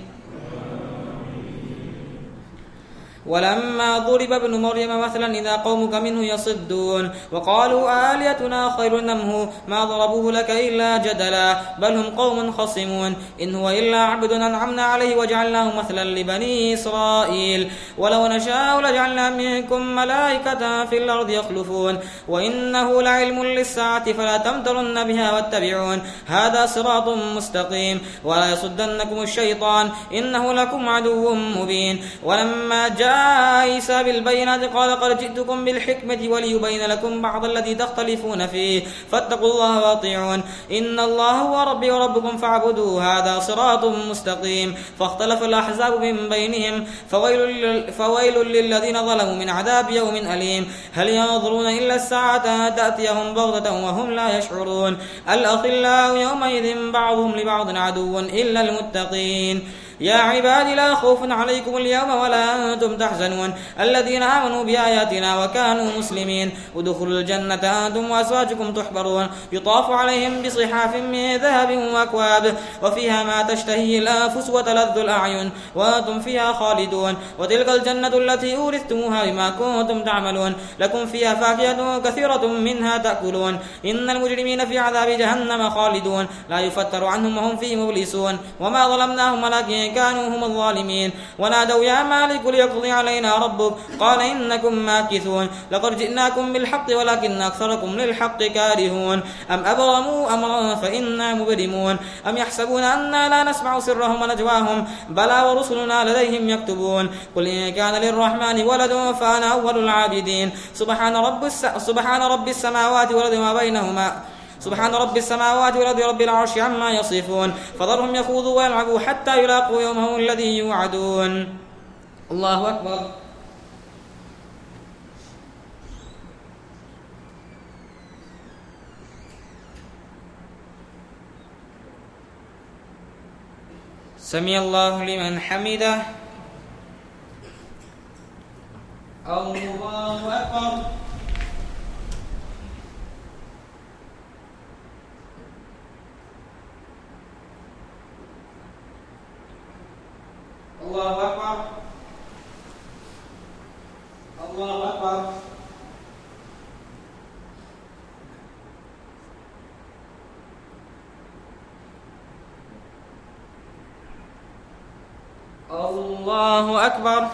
ولما ضرب ابن مريم مثلا إذا قومك منه يصدون وقالوا آلهتنا خير أم ما ضربوه لك إلا جدلا بل هم قوم خصمون إن هو إلا عبد أنعمنا عليه وجعلناه مثلا لبني إسرائيل ولو نشاء لجعلنا منكم ملائكة في الأرض يخلفون وإنه لعلم للساعة فلا تمترن بها واتبعون هذا صراط مستقيم ولا يصدنكم الشيطان إنه لكم عدو مبين. ولما جاء جاء عيسى بالبينات قال قد جئتكم بالحكمة وليبين لكم بعض الذي تختلفون فيه فاتقوا الله وأطيعون إن الله هو ربي وربكم فاعبدوه هذا صراط مستقيم فاختلف الأحزاب من بينهم فويل للذين ظلموا من عذاب يوم أليم هل ينظرون إلا الساعة أن تأتيهم بغتة وهم لا يشعرون الأخلاء يومئذ بعضهم لبعض عدو إلا المتقين يا عباد لا خوف عليكم اليوم ولا أنتم تحزنون الذين آمنوا بآياتنا وكانوا مسلمين ادخلوا الجنة أنتم وأزواجكم تحبرون يطاف عليهم بصحاف من ذهب وأكواب وفيها ما تشتهي الأنفس وتلذ الأعين وأنتم فيها خالدون وتلك الجنة التي أورثتموها بما كنتم تعملون لكم فيها فاكهة كثيرة منها تأكلون إن المجرمين في عذاب جهنم خالدون لا يفتر عنهم وهم فيه مبلسون وما ظلمناهم ولكن كانوا هم الظالمين ونادوا يا مالك ليقضي علينا ربك قال إنكم ماكثون لقد جئناكم بالحق ولكن أكثركم للحق كارهون أم أبرموا أمرا فإنا مبرمون أم يحسبون أننا لا نسمع سرهم ونجواهم بلى ورسلنا لديهم يكتبون قل إن كان للرحمن ولد فأنا أول العابدين سبحان رب السماوات والأرض وما بينهما سبحان رب السماوات والأرض رب العرش عما يصفون فذرهم يخوضوا ويلعبوا حتى يلاقوا يومهم الذي يوعدون الله أكبر سمع الله لمن حمده الله أكبر الله أكبر الله أكبر الله أكبر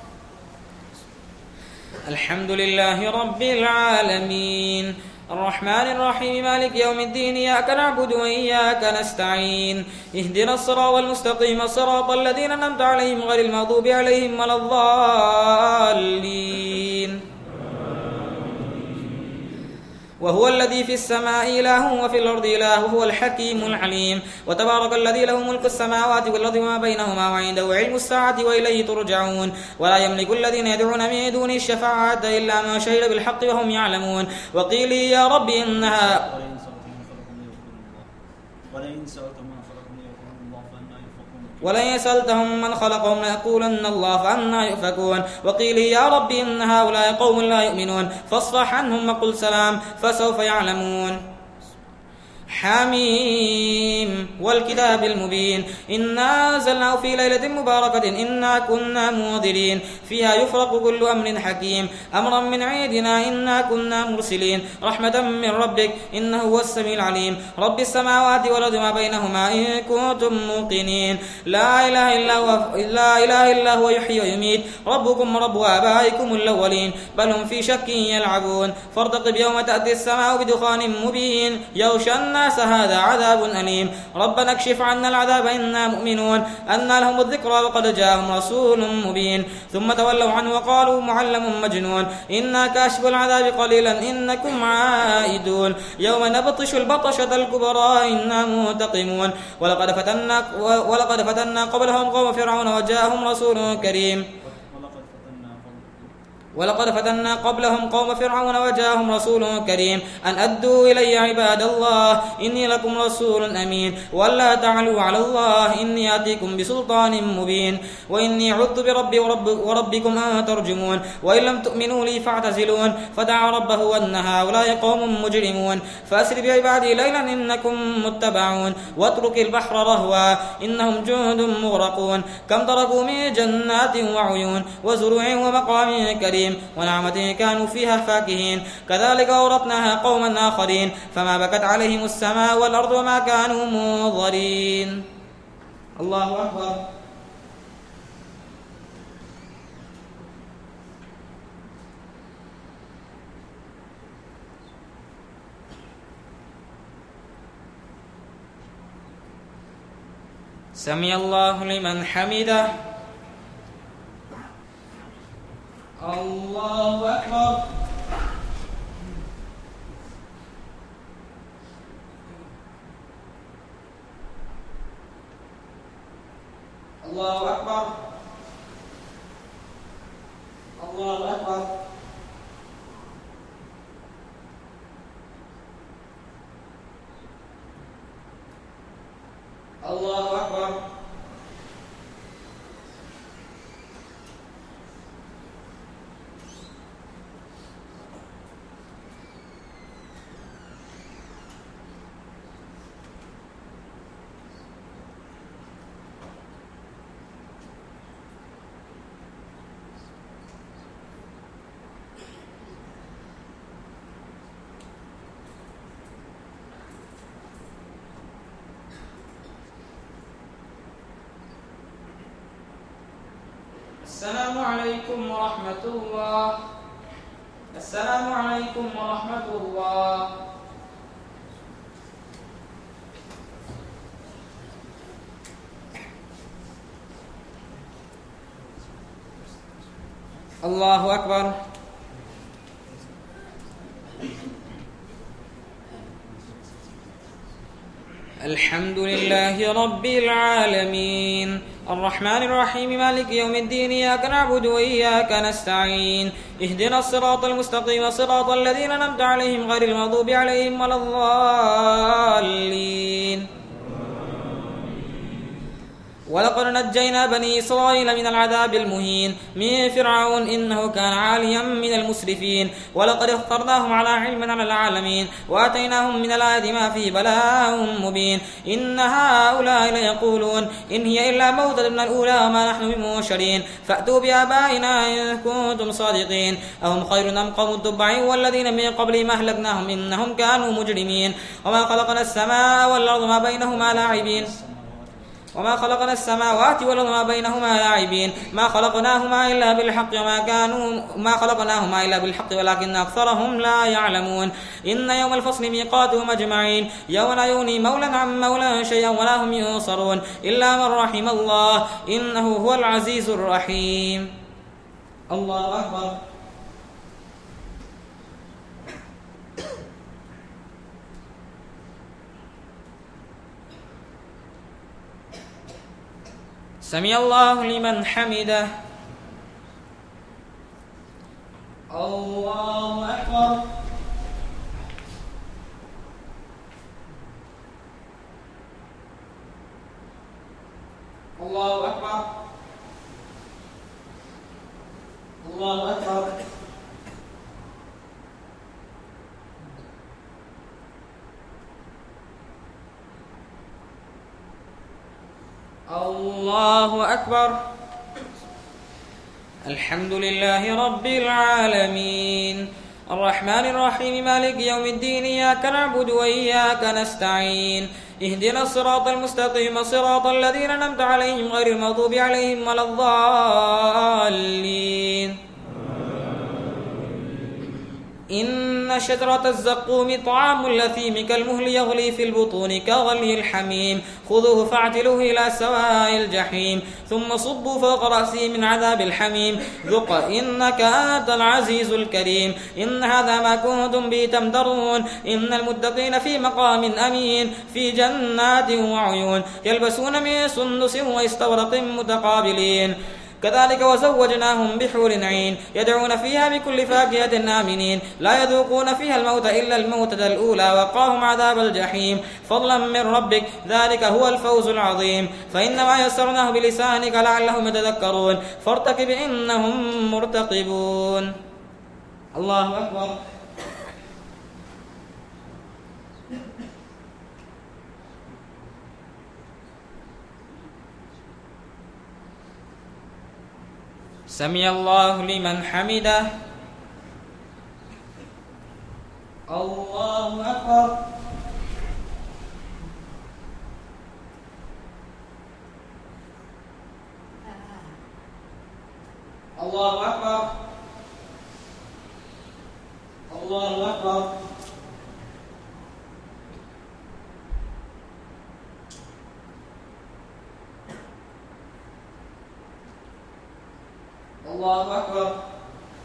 الحمد لله رب العالمين الرحمن الرحيم مالك يوم الدين إياك نعبد وإياك نستعين اهدنا الصراط المستقيم صراط الذين أنعمت عليهم غير المغضوب عليهم ولا الضالين وهو الذي في السماء إله وفي الأرض إله وهو الحكيم العليم وتبارك الذي له ملك السماوات والأرض وما بينهما وعنده علم الساعة وإليه ترجعون ولا يملك الذين يدعون من دون الشفاعة إلا من شهد بالحق وهم يعلمون وقيل يا رب إنها ولئن سألتهم من خلقهم ليقولن الله فأنى يؤفكون وقيل يا رب إن هؤلاء قوم لا يؤمنون فاصفح عنهم وقل سلام فسوف يعلمون حميم والكتاب المبين إنا أنزلناه في ليلة مباركة إنا كنا منذرين فيها يفرق كل أمر حكيم أمرا من عندنا إنا كنا مرسلين رحمة من ربك إنه هو السميع العليم رب السماوات والأرض ما بينهما إن كنتم موقنين لا إله إلا هو يحيي ويميت ربكم رب آبائكم الأولين بل هم في شك يلعبون فارتقب يوم تأتي السماء بدخان مبين يغشى الناس هذا عذاب أليم ربنا اكشف عنا العذاب إنا مؤمنون أنى لهم الذكرى وقد جاءهم رسول مبين ثم تولوا عنه وقالوا معلم مجنون إنا كاشف العذاب قليلا إنكم عائدون يوم نبطش البطشة الكبرى إنا منتقمون ولقد فتنا قبلهم قوم فرعون وجاءهم رسول كريم ولقد فتنا قبلهم قوم فرعون وجاءهم رسول كريم أن أدوا إلي عباد الله إني لكم رسول أمين ولا تعلوا على الله إني آتيكم بسلطان مبين وإني عذت بربي وربكم أن ترجمون وإن لم تؤمنوا لي فاعتزلون فدعا ربه أن هؤلاء قوم مجرمون فأسر بعبادي ليلا إنكم متبعون واترك البحر رهوا إنهم جند مغرقون كم تركوا من جنات وعيون وزروع ومقام كريم ونعمة كانوا فيها فاكهين كذلك أورثناها قوما آخرين فما بكت عليهم السماء والأرض وما كانوا منظرين الله أكبر سمع الله لمن حمده الله أكبر. الله أكبر. الله أكبر. الله أكبر. السلام عليكم ورحمة الله. السلام عليكم ورحمة الله. الله أكبر. الحمد لله رب العالمين الرحمن الرحيم مالك يوم الدين إياك نعبد وإياك نستعين اهدنا الصراط المستقيم صراط الذين أنعمت عليهم غير المغضوب عليهم ولا الضالين. ولقد نجينا بني إسرائيل من العذاب المهين من فرعون إنه كان عاليا من المسرفين ولقد اخترناهم على علم على العالمين وآتيناهم من الآيات ما فيه بلاء مبين إن هؤلاء ليقولون إن هي إلا موتتنا الأولى وما نحن بمنشرين فأتوا بآبائنا إن كنتم صادقين أهم خير أم قوم تبع والذين من قبلهم أهلكناهم إنهم كانوا مجرمين وما خلقنا السماء والأرض ما بينهما لاعبين وما خلقنا السماوات والأرض ما بينهما لاعبين ما خلقناهما إلا بالحق ولكن أكثرهم لا يعلمون إن يوم الفصل ميقاتهم أجمعين يوم لا يغني مولى عن مولى شيئا ولا هم ينصرون إلا من رحم الله إنه هو العزيز الرحيم. الله أكبر. سمع الله لمن حمده. الله أكبر. الله أكبر. الله أكبر. الله أكبر. الحمد لله رب العالمين الرحمن الرحيم مالك يوم الدين إياك نعبد وإياك نستعين اهدنا الصراط المستقيم صراط الذين أنعمت عليهم غير المغضوب عليهم ولا الضالين. إن شجرة الزقوم طعام الأثيم كالمهل يغلي في البطون كغلي الحميم خذوه فاعتلوه إلى سواء الجحيم ثم صبوا فوق رأسه من عذاب الحميم ذق إنك أنت العزيز الكريم إن هذا ما كنتم به تمترون إن المتقين في مقام أمين في جنات وعيون يلبسون من سندس واستبرق متقابلين كذلك وزوجناهم بحور عين يدعون فيها بكل فاكهة آمنين لا يذوقون فيها الموت إلا الموتة الأولى وقاهم عذاب الجحيم فضلا من ربك ذلك هو الفوز العظيم فإنما يسرناه بلسانك لعلهم يتذكرون فارتقب إنهم مرتقبون. الله أكبر. سمع الله لمن حمده. الله أكبر. الله أكبر. الله أكبر. الله أكبر.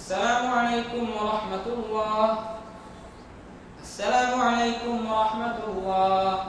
السلام عليكم ورحمة الله. السلام عليكم ورحمة الله.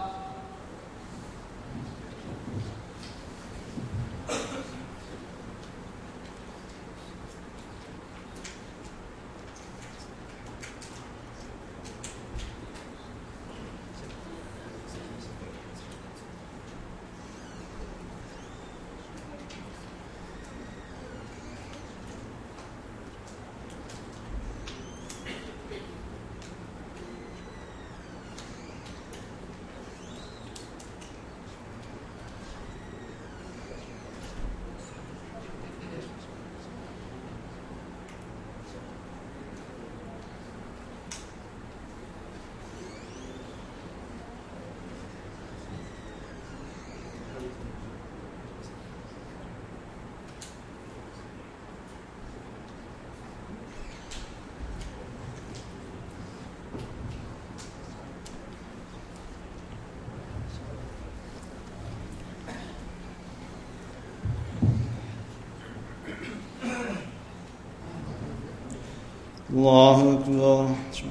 الله أكبر.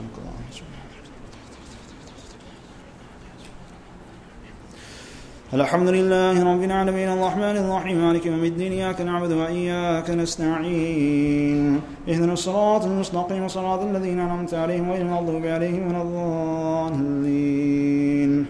الحمد لله رب العالمين الرحمن الرحيم مالك يوم الدين إياك نعبد وإياك نستعين اهدنا الصراط المستقيم صراط الذين أنعمت عليهم غير المغضوب عليهم ولا الضالين.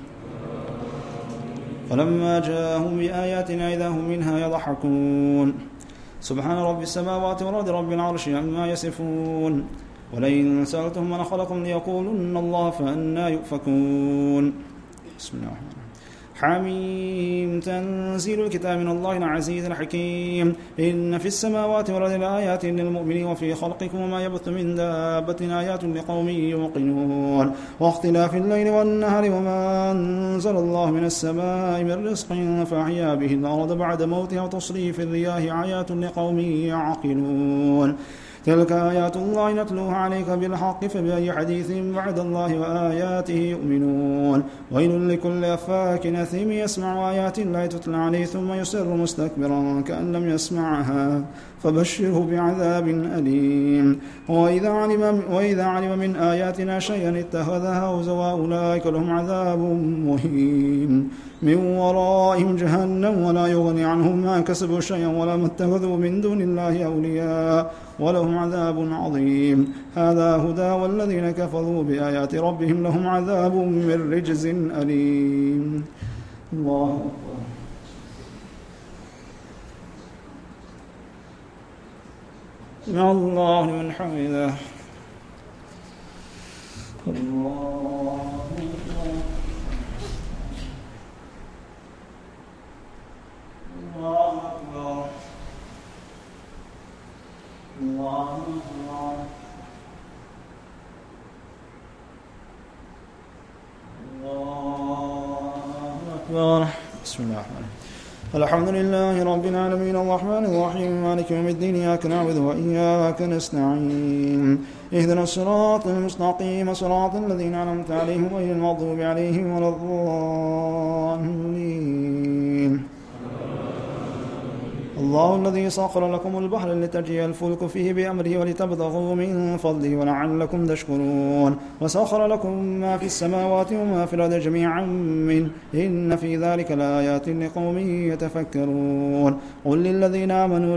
فلما جاءهم بآياتنا إذا هم منها يضحكون. سبحان رب السماوات والأرض رب العرش عما يصفون. ولئن سألتهم من خلقهم ليقولن الله فأنى يؤفكون. بسم الله الرحمن الرحيم. حميم تنزيل الكتاب من الله العزيز الحكيم. إن في السماوات والأرض لآيات للمؤمنين وفي خلقكم وما يبث من دابة آيات لقوم يوقنون. واختلاف الليل والنهار وما أنزل الله من السماء من رزق فأحيا به الأرض بعد موتها وتصريف الرياح آيات لقوم يعقلون. تلك آيات الله نتلوها عليك بالحق فبأي حديث بعد الله وآياته يؤمنون. ويل لكل أفاك أثيم يسمع آيات الله تتلى عليه ثم يصر مستكبرا كأن لم يسمعها فبشره بعذاب أليم. وإذا علم من آياتنا شيئا اتخذها هزوا أولئك لهم عذاب مهين من ورائهم جهنم ولا يغني عنهم ما كسبوا شيئا ولا ما اتخذوا من دون الله أولياء ولهم عذاب عظيم. هذا هدى والذين كفروا بآيات ربهم لهم عذاب من رجز أليم. الله أكبر. سمع الله لمن حمده. الله أكبر. الله أكبر. الله أكبر. الله أكبر. بسم الله الرحمن الرحيم. الحمد لله رب العالمين الرحمن الرحيم مالك يوم الدين إياك نعبد وإياك نستعين اهدنا الصراط المستقيم صراط الذين أنعمت عليهم غير المغضوب عليهم ولا الضالين. الله الذي سخر لكم البحر لتجري الفلك فيه بأمره ولتبتغوا من فضله ولعلكم تشكرون. وسخر لكم ما في السماوات وما في الأرض جميعا منه إن في ذلك لآيات لقوم يتفكرون. قل للذين آمنوا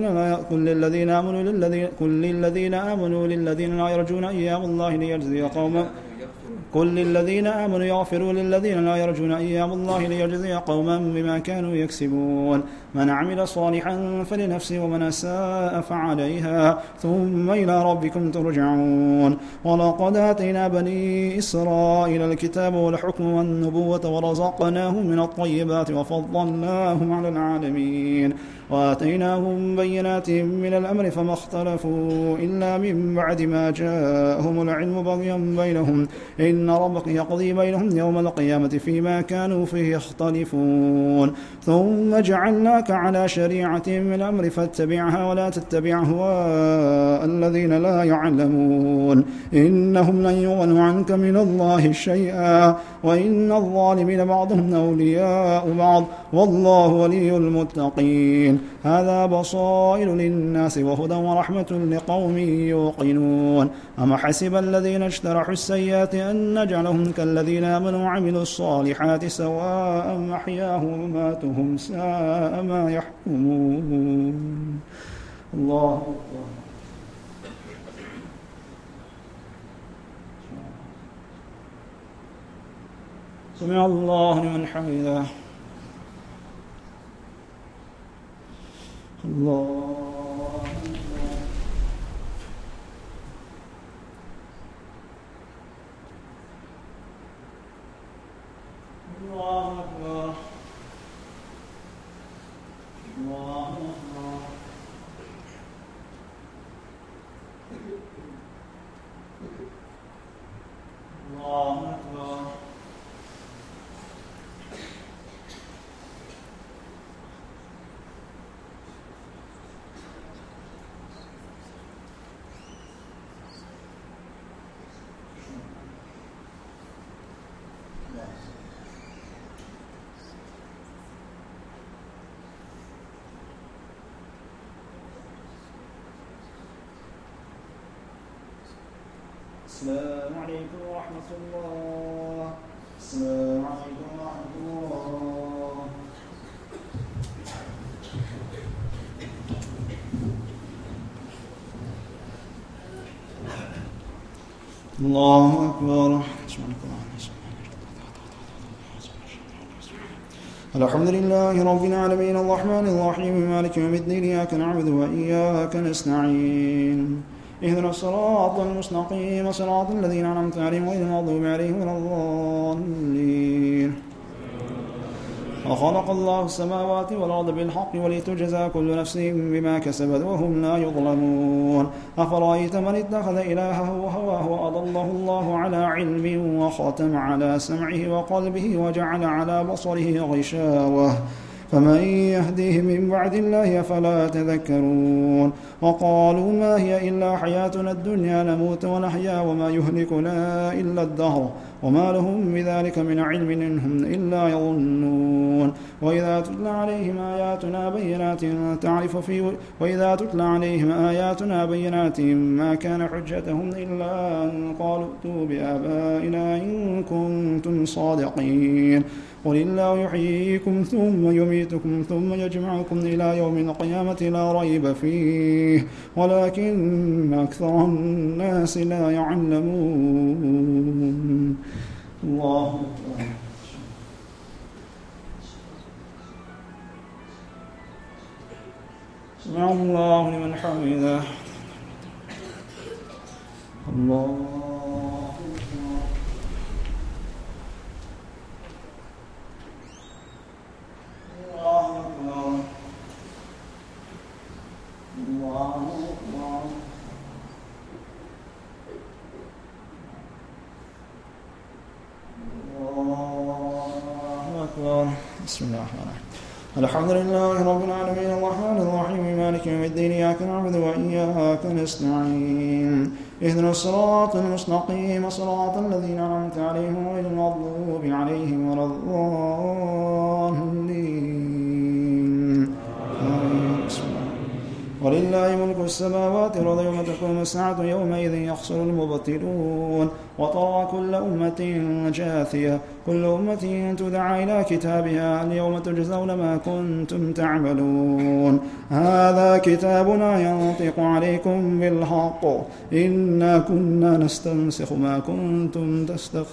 للذين لا يرجون أيام الله ليجزي قوما قل للذين آمنوا يغفروا للذين لا يرجون أيام الله ليجزي قوما بما كانوا يكسبون. من عمل صالحا فلنفسه ومن أساء فعليها ثم إلى ربكم ترجعون. ولقد آتينا بني إسرائيل الكتاب والحكم والنبوة ورزقناهم من الطيبات وفضلناهم على العالمين. وآتيناهم بينات من الأمر فما اختلفوا إلا من بعد ما جاءهم العلم بغيا بينهم إن ربك يقضي بينهم يوم القيامة فيما كانوا فيه يختلفون. ثم جعلناك على شريعة من الأمر فاتبعها ولا تتبع هواء الذين لا يعلمون إنهم لن يغنوا عنك من الله شيئا وإن الظالمين بعضهم أولياء بعض والله ولي المتقين. العالمين. هذا بصائر للناس وهدى ورحمة لقوم يوقنون. أم حسب الذين اجترحوا السيئات أن نجعلهم كالذين آمنوا وعملوا الصالحات سواء محياهم ومماتهم ساء ما يحكمون. الله أكبر. سمع الله لمن حمده. الله أكبر. الله أكبر. الله أكبر. السلام عليكم ورحمة الله. السلام عليكم ورحمة الله. الله أكبر. الحمد لله رب العالمين الرحمن الرحيم مالك يوم الدين إياك نعبد وإياك نستعين اهدنا الصراط المستقيم صراط الذين أنعمت عليهم غير المغضوب عليهم ولا الضالين. وخلق الله السماوات والأرض بالحق ولتجزى كل نفس بما كسبت وهم لا يظلمون. أفرأيت من اتخذ إلهه هواه وأضله الله على علم وختم على سمعه وقلبه وجعل على بصره غشاوة فمن يهديه من بعد الله فلا تذكرون. وقالوا ما هي إلا حياتنا الدنيا نموت ونحيا وما يهلكنا إلا الدهر وما لهم بذلك من علم إنهم إلا يظنون. وإذا تتلى عليهم آياتنا بينات ما كان حجتهم إلا أن قالوا ائتوا بآبائنا إن كنتم صادقين. قل الله يحييكم ثم يميتكم ثم يجمعكم إلى يوم القيامة لا ريب فيه ولكن أكثر الناس لا يعلمون. الله أكبر. سمع الله لمن حمده. الله بسم الله الرحمن الرحيم. الحمد لله رب العالمين الرحمن الرحيم مالك يوم الدين إياك نعبد وإياك نستعين اهدنا الصراط المستقيم صراط الذين أنعمت عليهم غير المغضوب عليهم ولا الضالين. ولله ملك السماوات والأرض يوم تقوم الساعة يومئذ يخسر المبطلون. وترى كل أمة جاثية كل أمة تدعى إلى كتابها اليوم تجزون ما كنتم تعملون. هذا كتابنا ينطق عليكم بالحق إنا كنا نستنسخ ما كنتم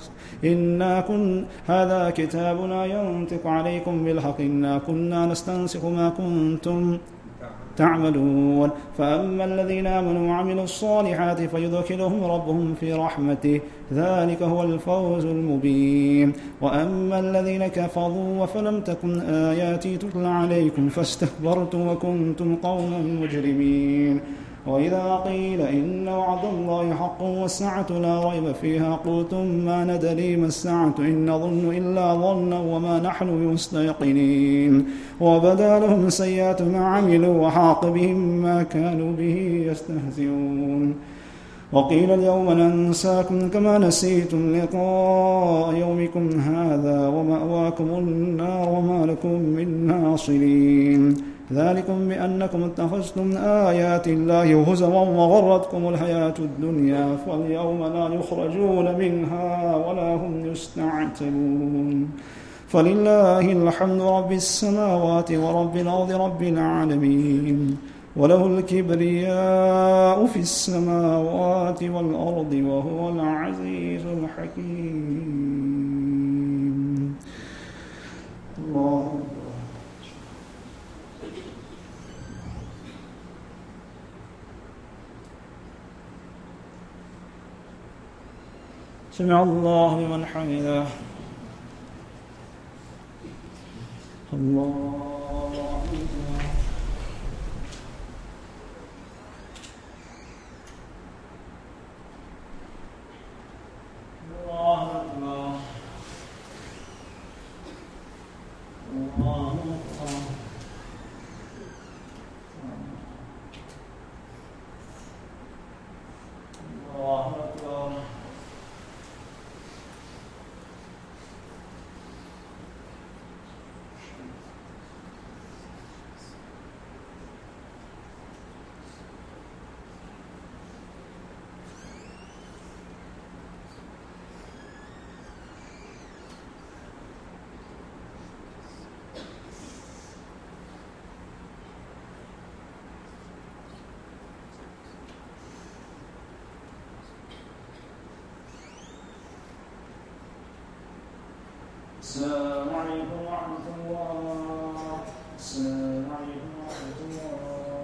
هذا كتابنا ينطق عليكم بالحق إنا كنا نستنسخ ما كنتم تعملون. فأما الذين آمنوا وعملوا الصالحات فيدخلهم ربهم في رحمته ذلك هو الفوز المبين. وأما الذين كفروا فلم تكن آياتي تتلى عليكم فاستكبرتم وكنتم قوما مجرمين. وإذا قيل إن وعد الله حق والساعة لا ريب فيها قلتم ما ندري ما الساعة إن نظن إلا ظنا وما نحن بمستيقنين. وبدا لهم سيئات ما عملوا وحاق بهم ما كانوا به يستهزئون. وقيل اليوم ننساكم كما نسيتم لقاء يومكم هذا ومأواكم النار وما لكم من ناصرين. ذلكم بأنكم اتخذتم آيات الله هزوا وغرتكم الحياة الدنيا فاليوم لا يخرجون منها ولا هم يستعتبون فلله الحمد رب السماوات ورب الأرض رب العالمين وله الكبرياء في السماوات والأرض وهو العزيز الحكيم. الله سمع الله لمن حمده. الله السلام عليكم ورحمة الله. السلام عليكم ورحمة الله.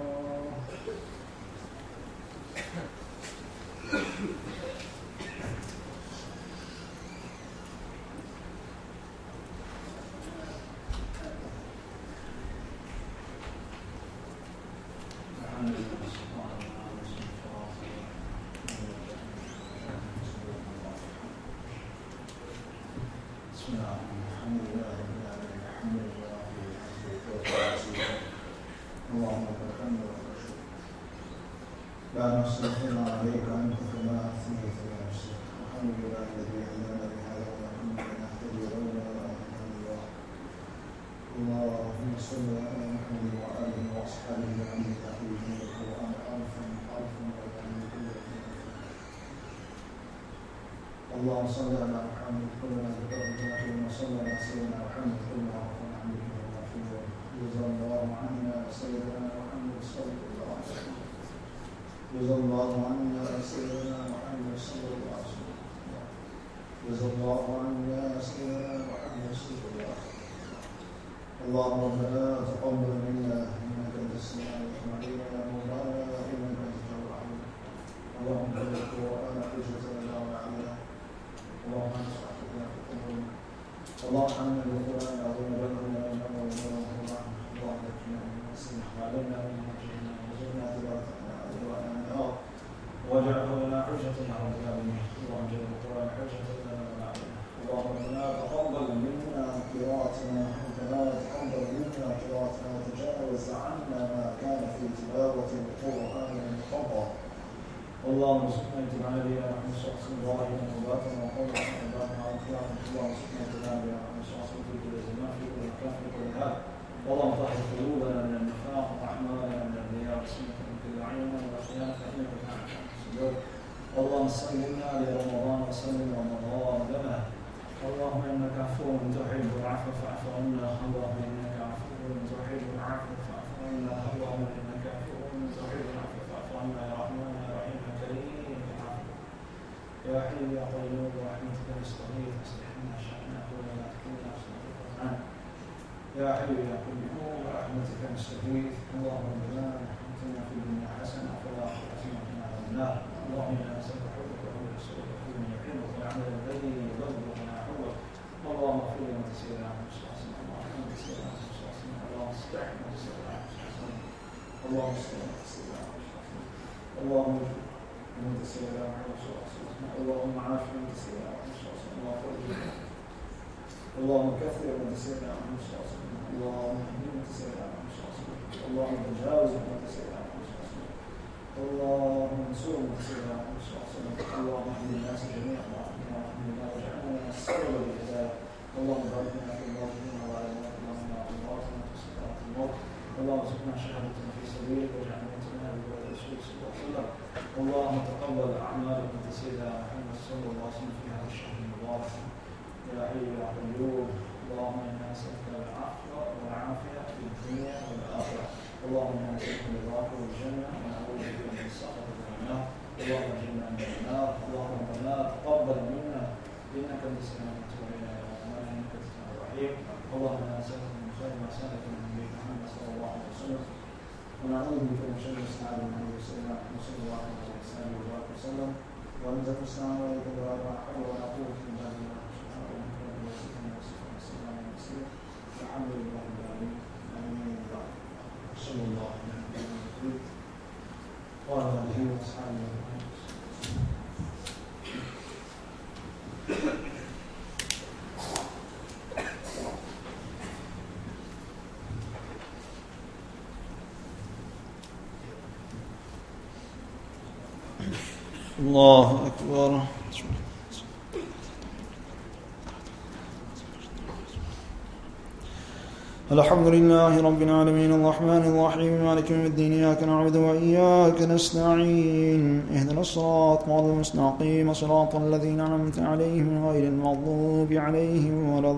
لا نستغفر عليك أنت كما أثنيت على نفسك. الحمد لله الذي هدانا بهذا وما كنا لنهتدي لولا أن هدانا الله. اللهم صل على محمد وآله وأصحابه ومن تحويل القرآن حرفا حرفا وكان كل اللهم صل على محمد كلنا ذكرنا وما صلى على سيدنا محمد كلنا وكان عبده ورسوله. جزا الله عنا سيدنا محمد صلى الله عليه وسلم. جزا الله عنا سيدنا محمد صلى الله عليه وسلم. جزا الله عنا سيدنا محمد صلى الله عليه وسلم. اللهم ربنا تقبل منا انك انت السميع العليم علينا يا مولانا انك انت التواب الرحيم. اللهم اجعل القران حجه لنا وعلينا. اللهم انصر حقنا في قبورنا. اللهم حملنا بالقران العظيم لنا ولنا ولنا. اللهم اكفنا من نسينا وعلمنا مما جهلنا وزدنا تبارك واجعله لنا حجة على الظالمين. اللهم اجعل القرآن حجة لنا ولا علينا. اللهم ربنا تقبل منا قراءتنا ربنا تقبل منا قراءتنا وتجاوز عنا ما كان في تلاوة القرآن من خطأ. اللهم ارزقنا اتباعا يا رحمن شخص ظاهرا وباطنا وقولا وباطنا على خلاف. اللهم ارزقنا اتباعا يا رحمن شخص في كل زمان في كل مكان في كل حال. اللهم طهر قلوبنا من النفاق واعمالنا من الرياء وسنة من كل عين والخيانة فإنك تعلم. اللهم سلمنا لرمضان وسلم رمضان لنا. اللهم انك عفو تحب العفو فاعف عنا. اللهم انك عفو تحب العفو فاعف عنا. اللهم انك عفو تحب العفو فاعف عنا يا رحمن يا رحيم يا كريم يا عفو يا حي يا قيوم برحمتك نستغيث اصلح لنا شأننا ولا تكلنا نفسنا. يا حي يا قيوم برحمتك نستغيث. اللهم ربنا اتنا في الدنيا حسنه وفي الاخره حسنه وقنا عذاب النار. اللهم انا نسالك حبك وحب رسولك وحب من يحبك والعمل الذي يبلغنا حبك. اللهم اغفر لنا تسيرنا عن مصاصنا. اللهم تسيرنا عن مصاصنا. اللهم استحي من تسيرنا عن مصاصنا. اللهم استحي من تسيرنا عن مصاصنا. اللهم اجعل من تسيرنا عن مصاصنا. اللهم عاف من تسيرنا عن مصاصنا. اللهم كثر من تسيرنا عن مصاصنا. اللهم اهدنا من تسيرنا عن مصاصنا. اللهم تجاوز من تسيرنا عن مصاصنا. اللهم انصر من تسيرنا عن مصاصنا. اللهم اهد الناس جميعا واهدنا واجعلنا السبب للهدايه. اللهم بارك لنا في الظالمين وعلى الموت. اللهم اعطنا وسكرات الموت. اللهم الأعمال التي سيدنا محمد صلى الله عليه وسلم في هذا الشهر المبارك. يا حي يا قيوم اللهم إنا نسألك العفو والعافية في الدنيا والآخرة. اللهم إنا نسألك رضاك والجنة ونعوذ بك من السخط والنار. اللهم اجعلنا من النار. اللهم ربنا تقبل منا إنك أنت السميع العليم إنك أنت التواب الرحيم. اللهم إنا نسألك من خير ما سألك من نبيك محمد صلى الله عليه وسلم ونعوذ بك من شر ما استعاذ من نبيك صلى الله عليه وسلم ونزل السلام عليكم ولا حول ولا قوة إلا بالله الحمد لله رب العالمين آمين صلى الله عليه وسلم وعلى آله وصحبه أجمعين. الله أكبر. الحمد لله رب العالمين الرحمن الرحيم مالك يوم الدين إياك نعبد وإياك نستعين اهدنا الصراط المستقيم صراط الذين أنعمت عليهم غير المغضوب عليهم ولا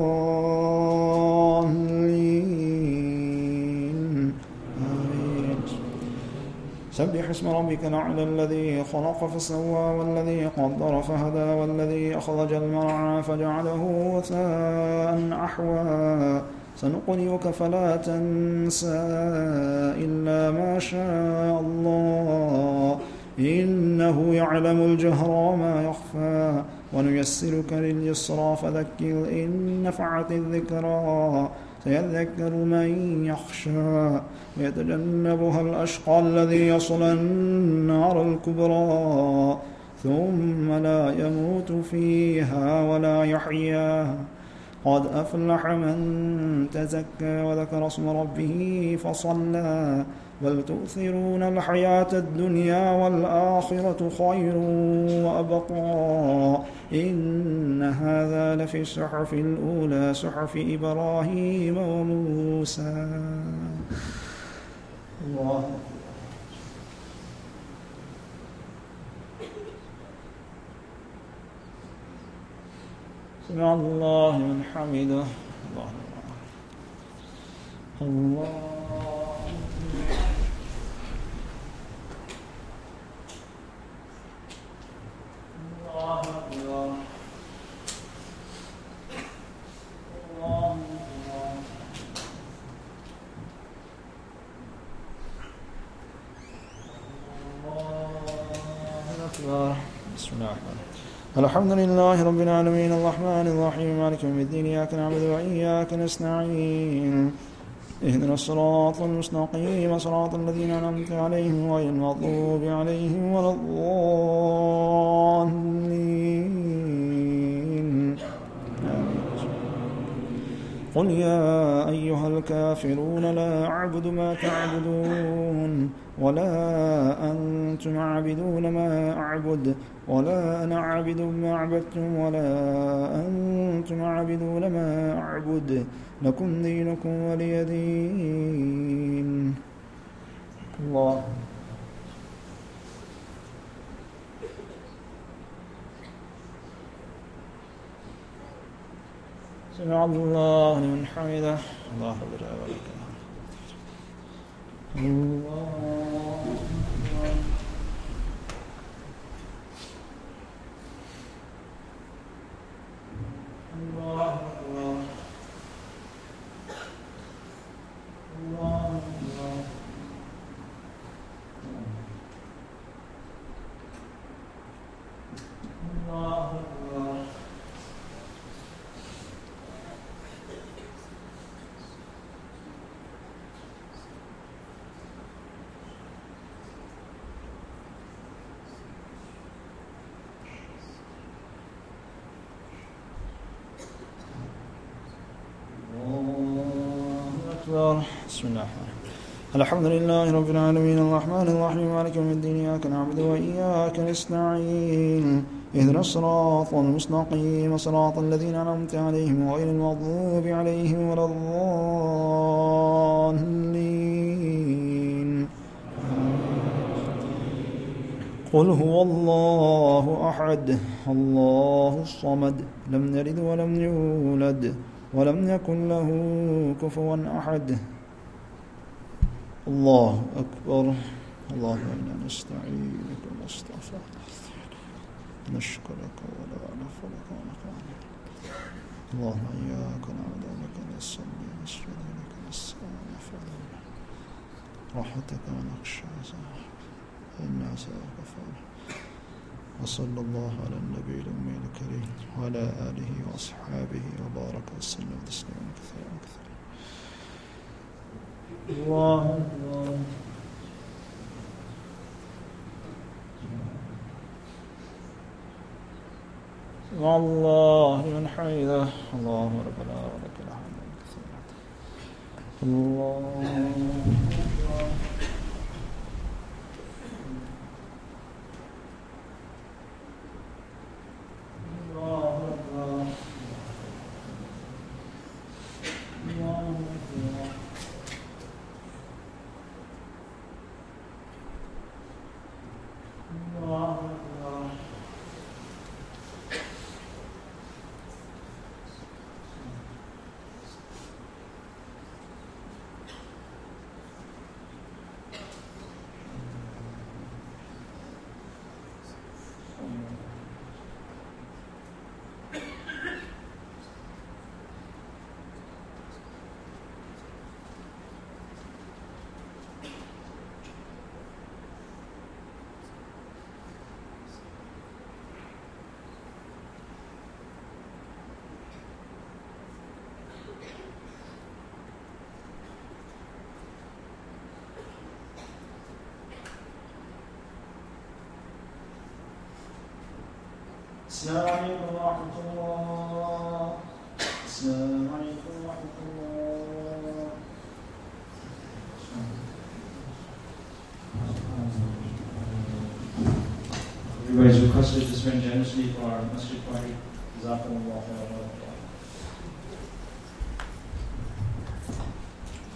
الضالين آمين. سبح اسم ربك الأعلى الذي خلق فسوى والذي قدر فهدى والذي أخرج المرعى فجعله غثاء أحوى سنقرئك فلا تنسى إلا ما شاء الله إنه يعلم الجهر وما يخفى ونيسرك لليسرى فذكر إن نفعت الذكرى سيذكر من يخشى ويتجنبها الأشقى الذي يصلى النار الكبرى ثم لا يموت فيها ولا يحيا قد أفلح من تزكى وذكر اسم ربه فصلى بل تؤثرون الحياة الدنيا والآخرة خير وأبقى إن هذا لفي الصحف الأولى صحف إبراهيم وموسى. الله سمع الله من حمده. الله بسم الله الرحمن الرحيم. الحمد لله رب العالمين الرحمن الرحيم مالك يوم الدين إياك نعبد وإياك نستعين اهدنا الصراط المستقيم صراط الذين أنعمت عليهم غير المغضوب عليهم ولا الضالين. قل يا أيها الكافرون لا أعبد ما تعبدون ولا أنتم عابدون ما أعبد ولا أنا عابد ما عبدتم ولا أنتم عابدون ما أعبد لكم دينكم ولي دين. الله سمع الله لمن حمده. الله ربنا ولك الله بسم الله الرحمن الرحيم. الحمد لله رب العالمين الرحمن الرحيم مالك يوم الدين إياك نعبد وإياك نستعين اهدنا الصراط المستقيم صراط الذين أنعمت عليهم غير المغضوب عليهم ولا الضالين. قل هو الله أحد الله الصمد لم يلد ولم يولد ولم يكن له كفوا أحد الله أكبر. اللهم إنا نستعينك ونستغفرك نشكرك ولا نغفرك ونقانك. اللهم إياك نعبد وإياك نستعين نسجد لك نستغفرك رحمتك ونخشى إنا سنغفر. وصلى الله على النبي الأمي الكريم وعلى آله وأصحابه وبارك وسلم تسليما كثيرا كثيرا. الله أكبر. الله لمن حمده. اللهم ربنا ولك الحمد كثيرا. الله أكبر. السلام عليكم ورحمة الله. السلام عليكم ورحمة الله. Everybody is requested to spend generously for our masjid party. Jazakumullah khairan.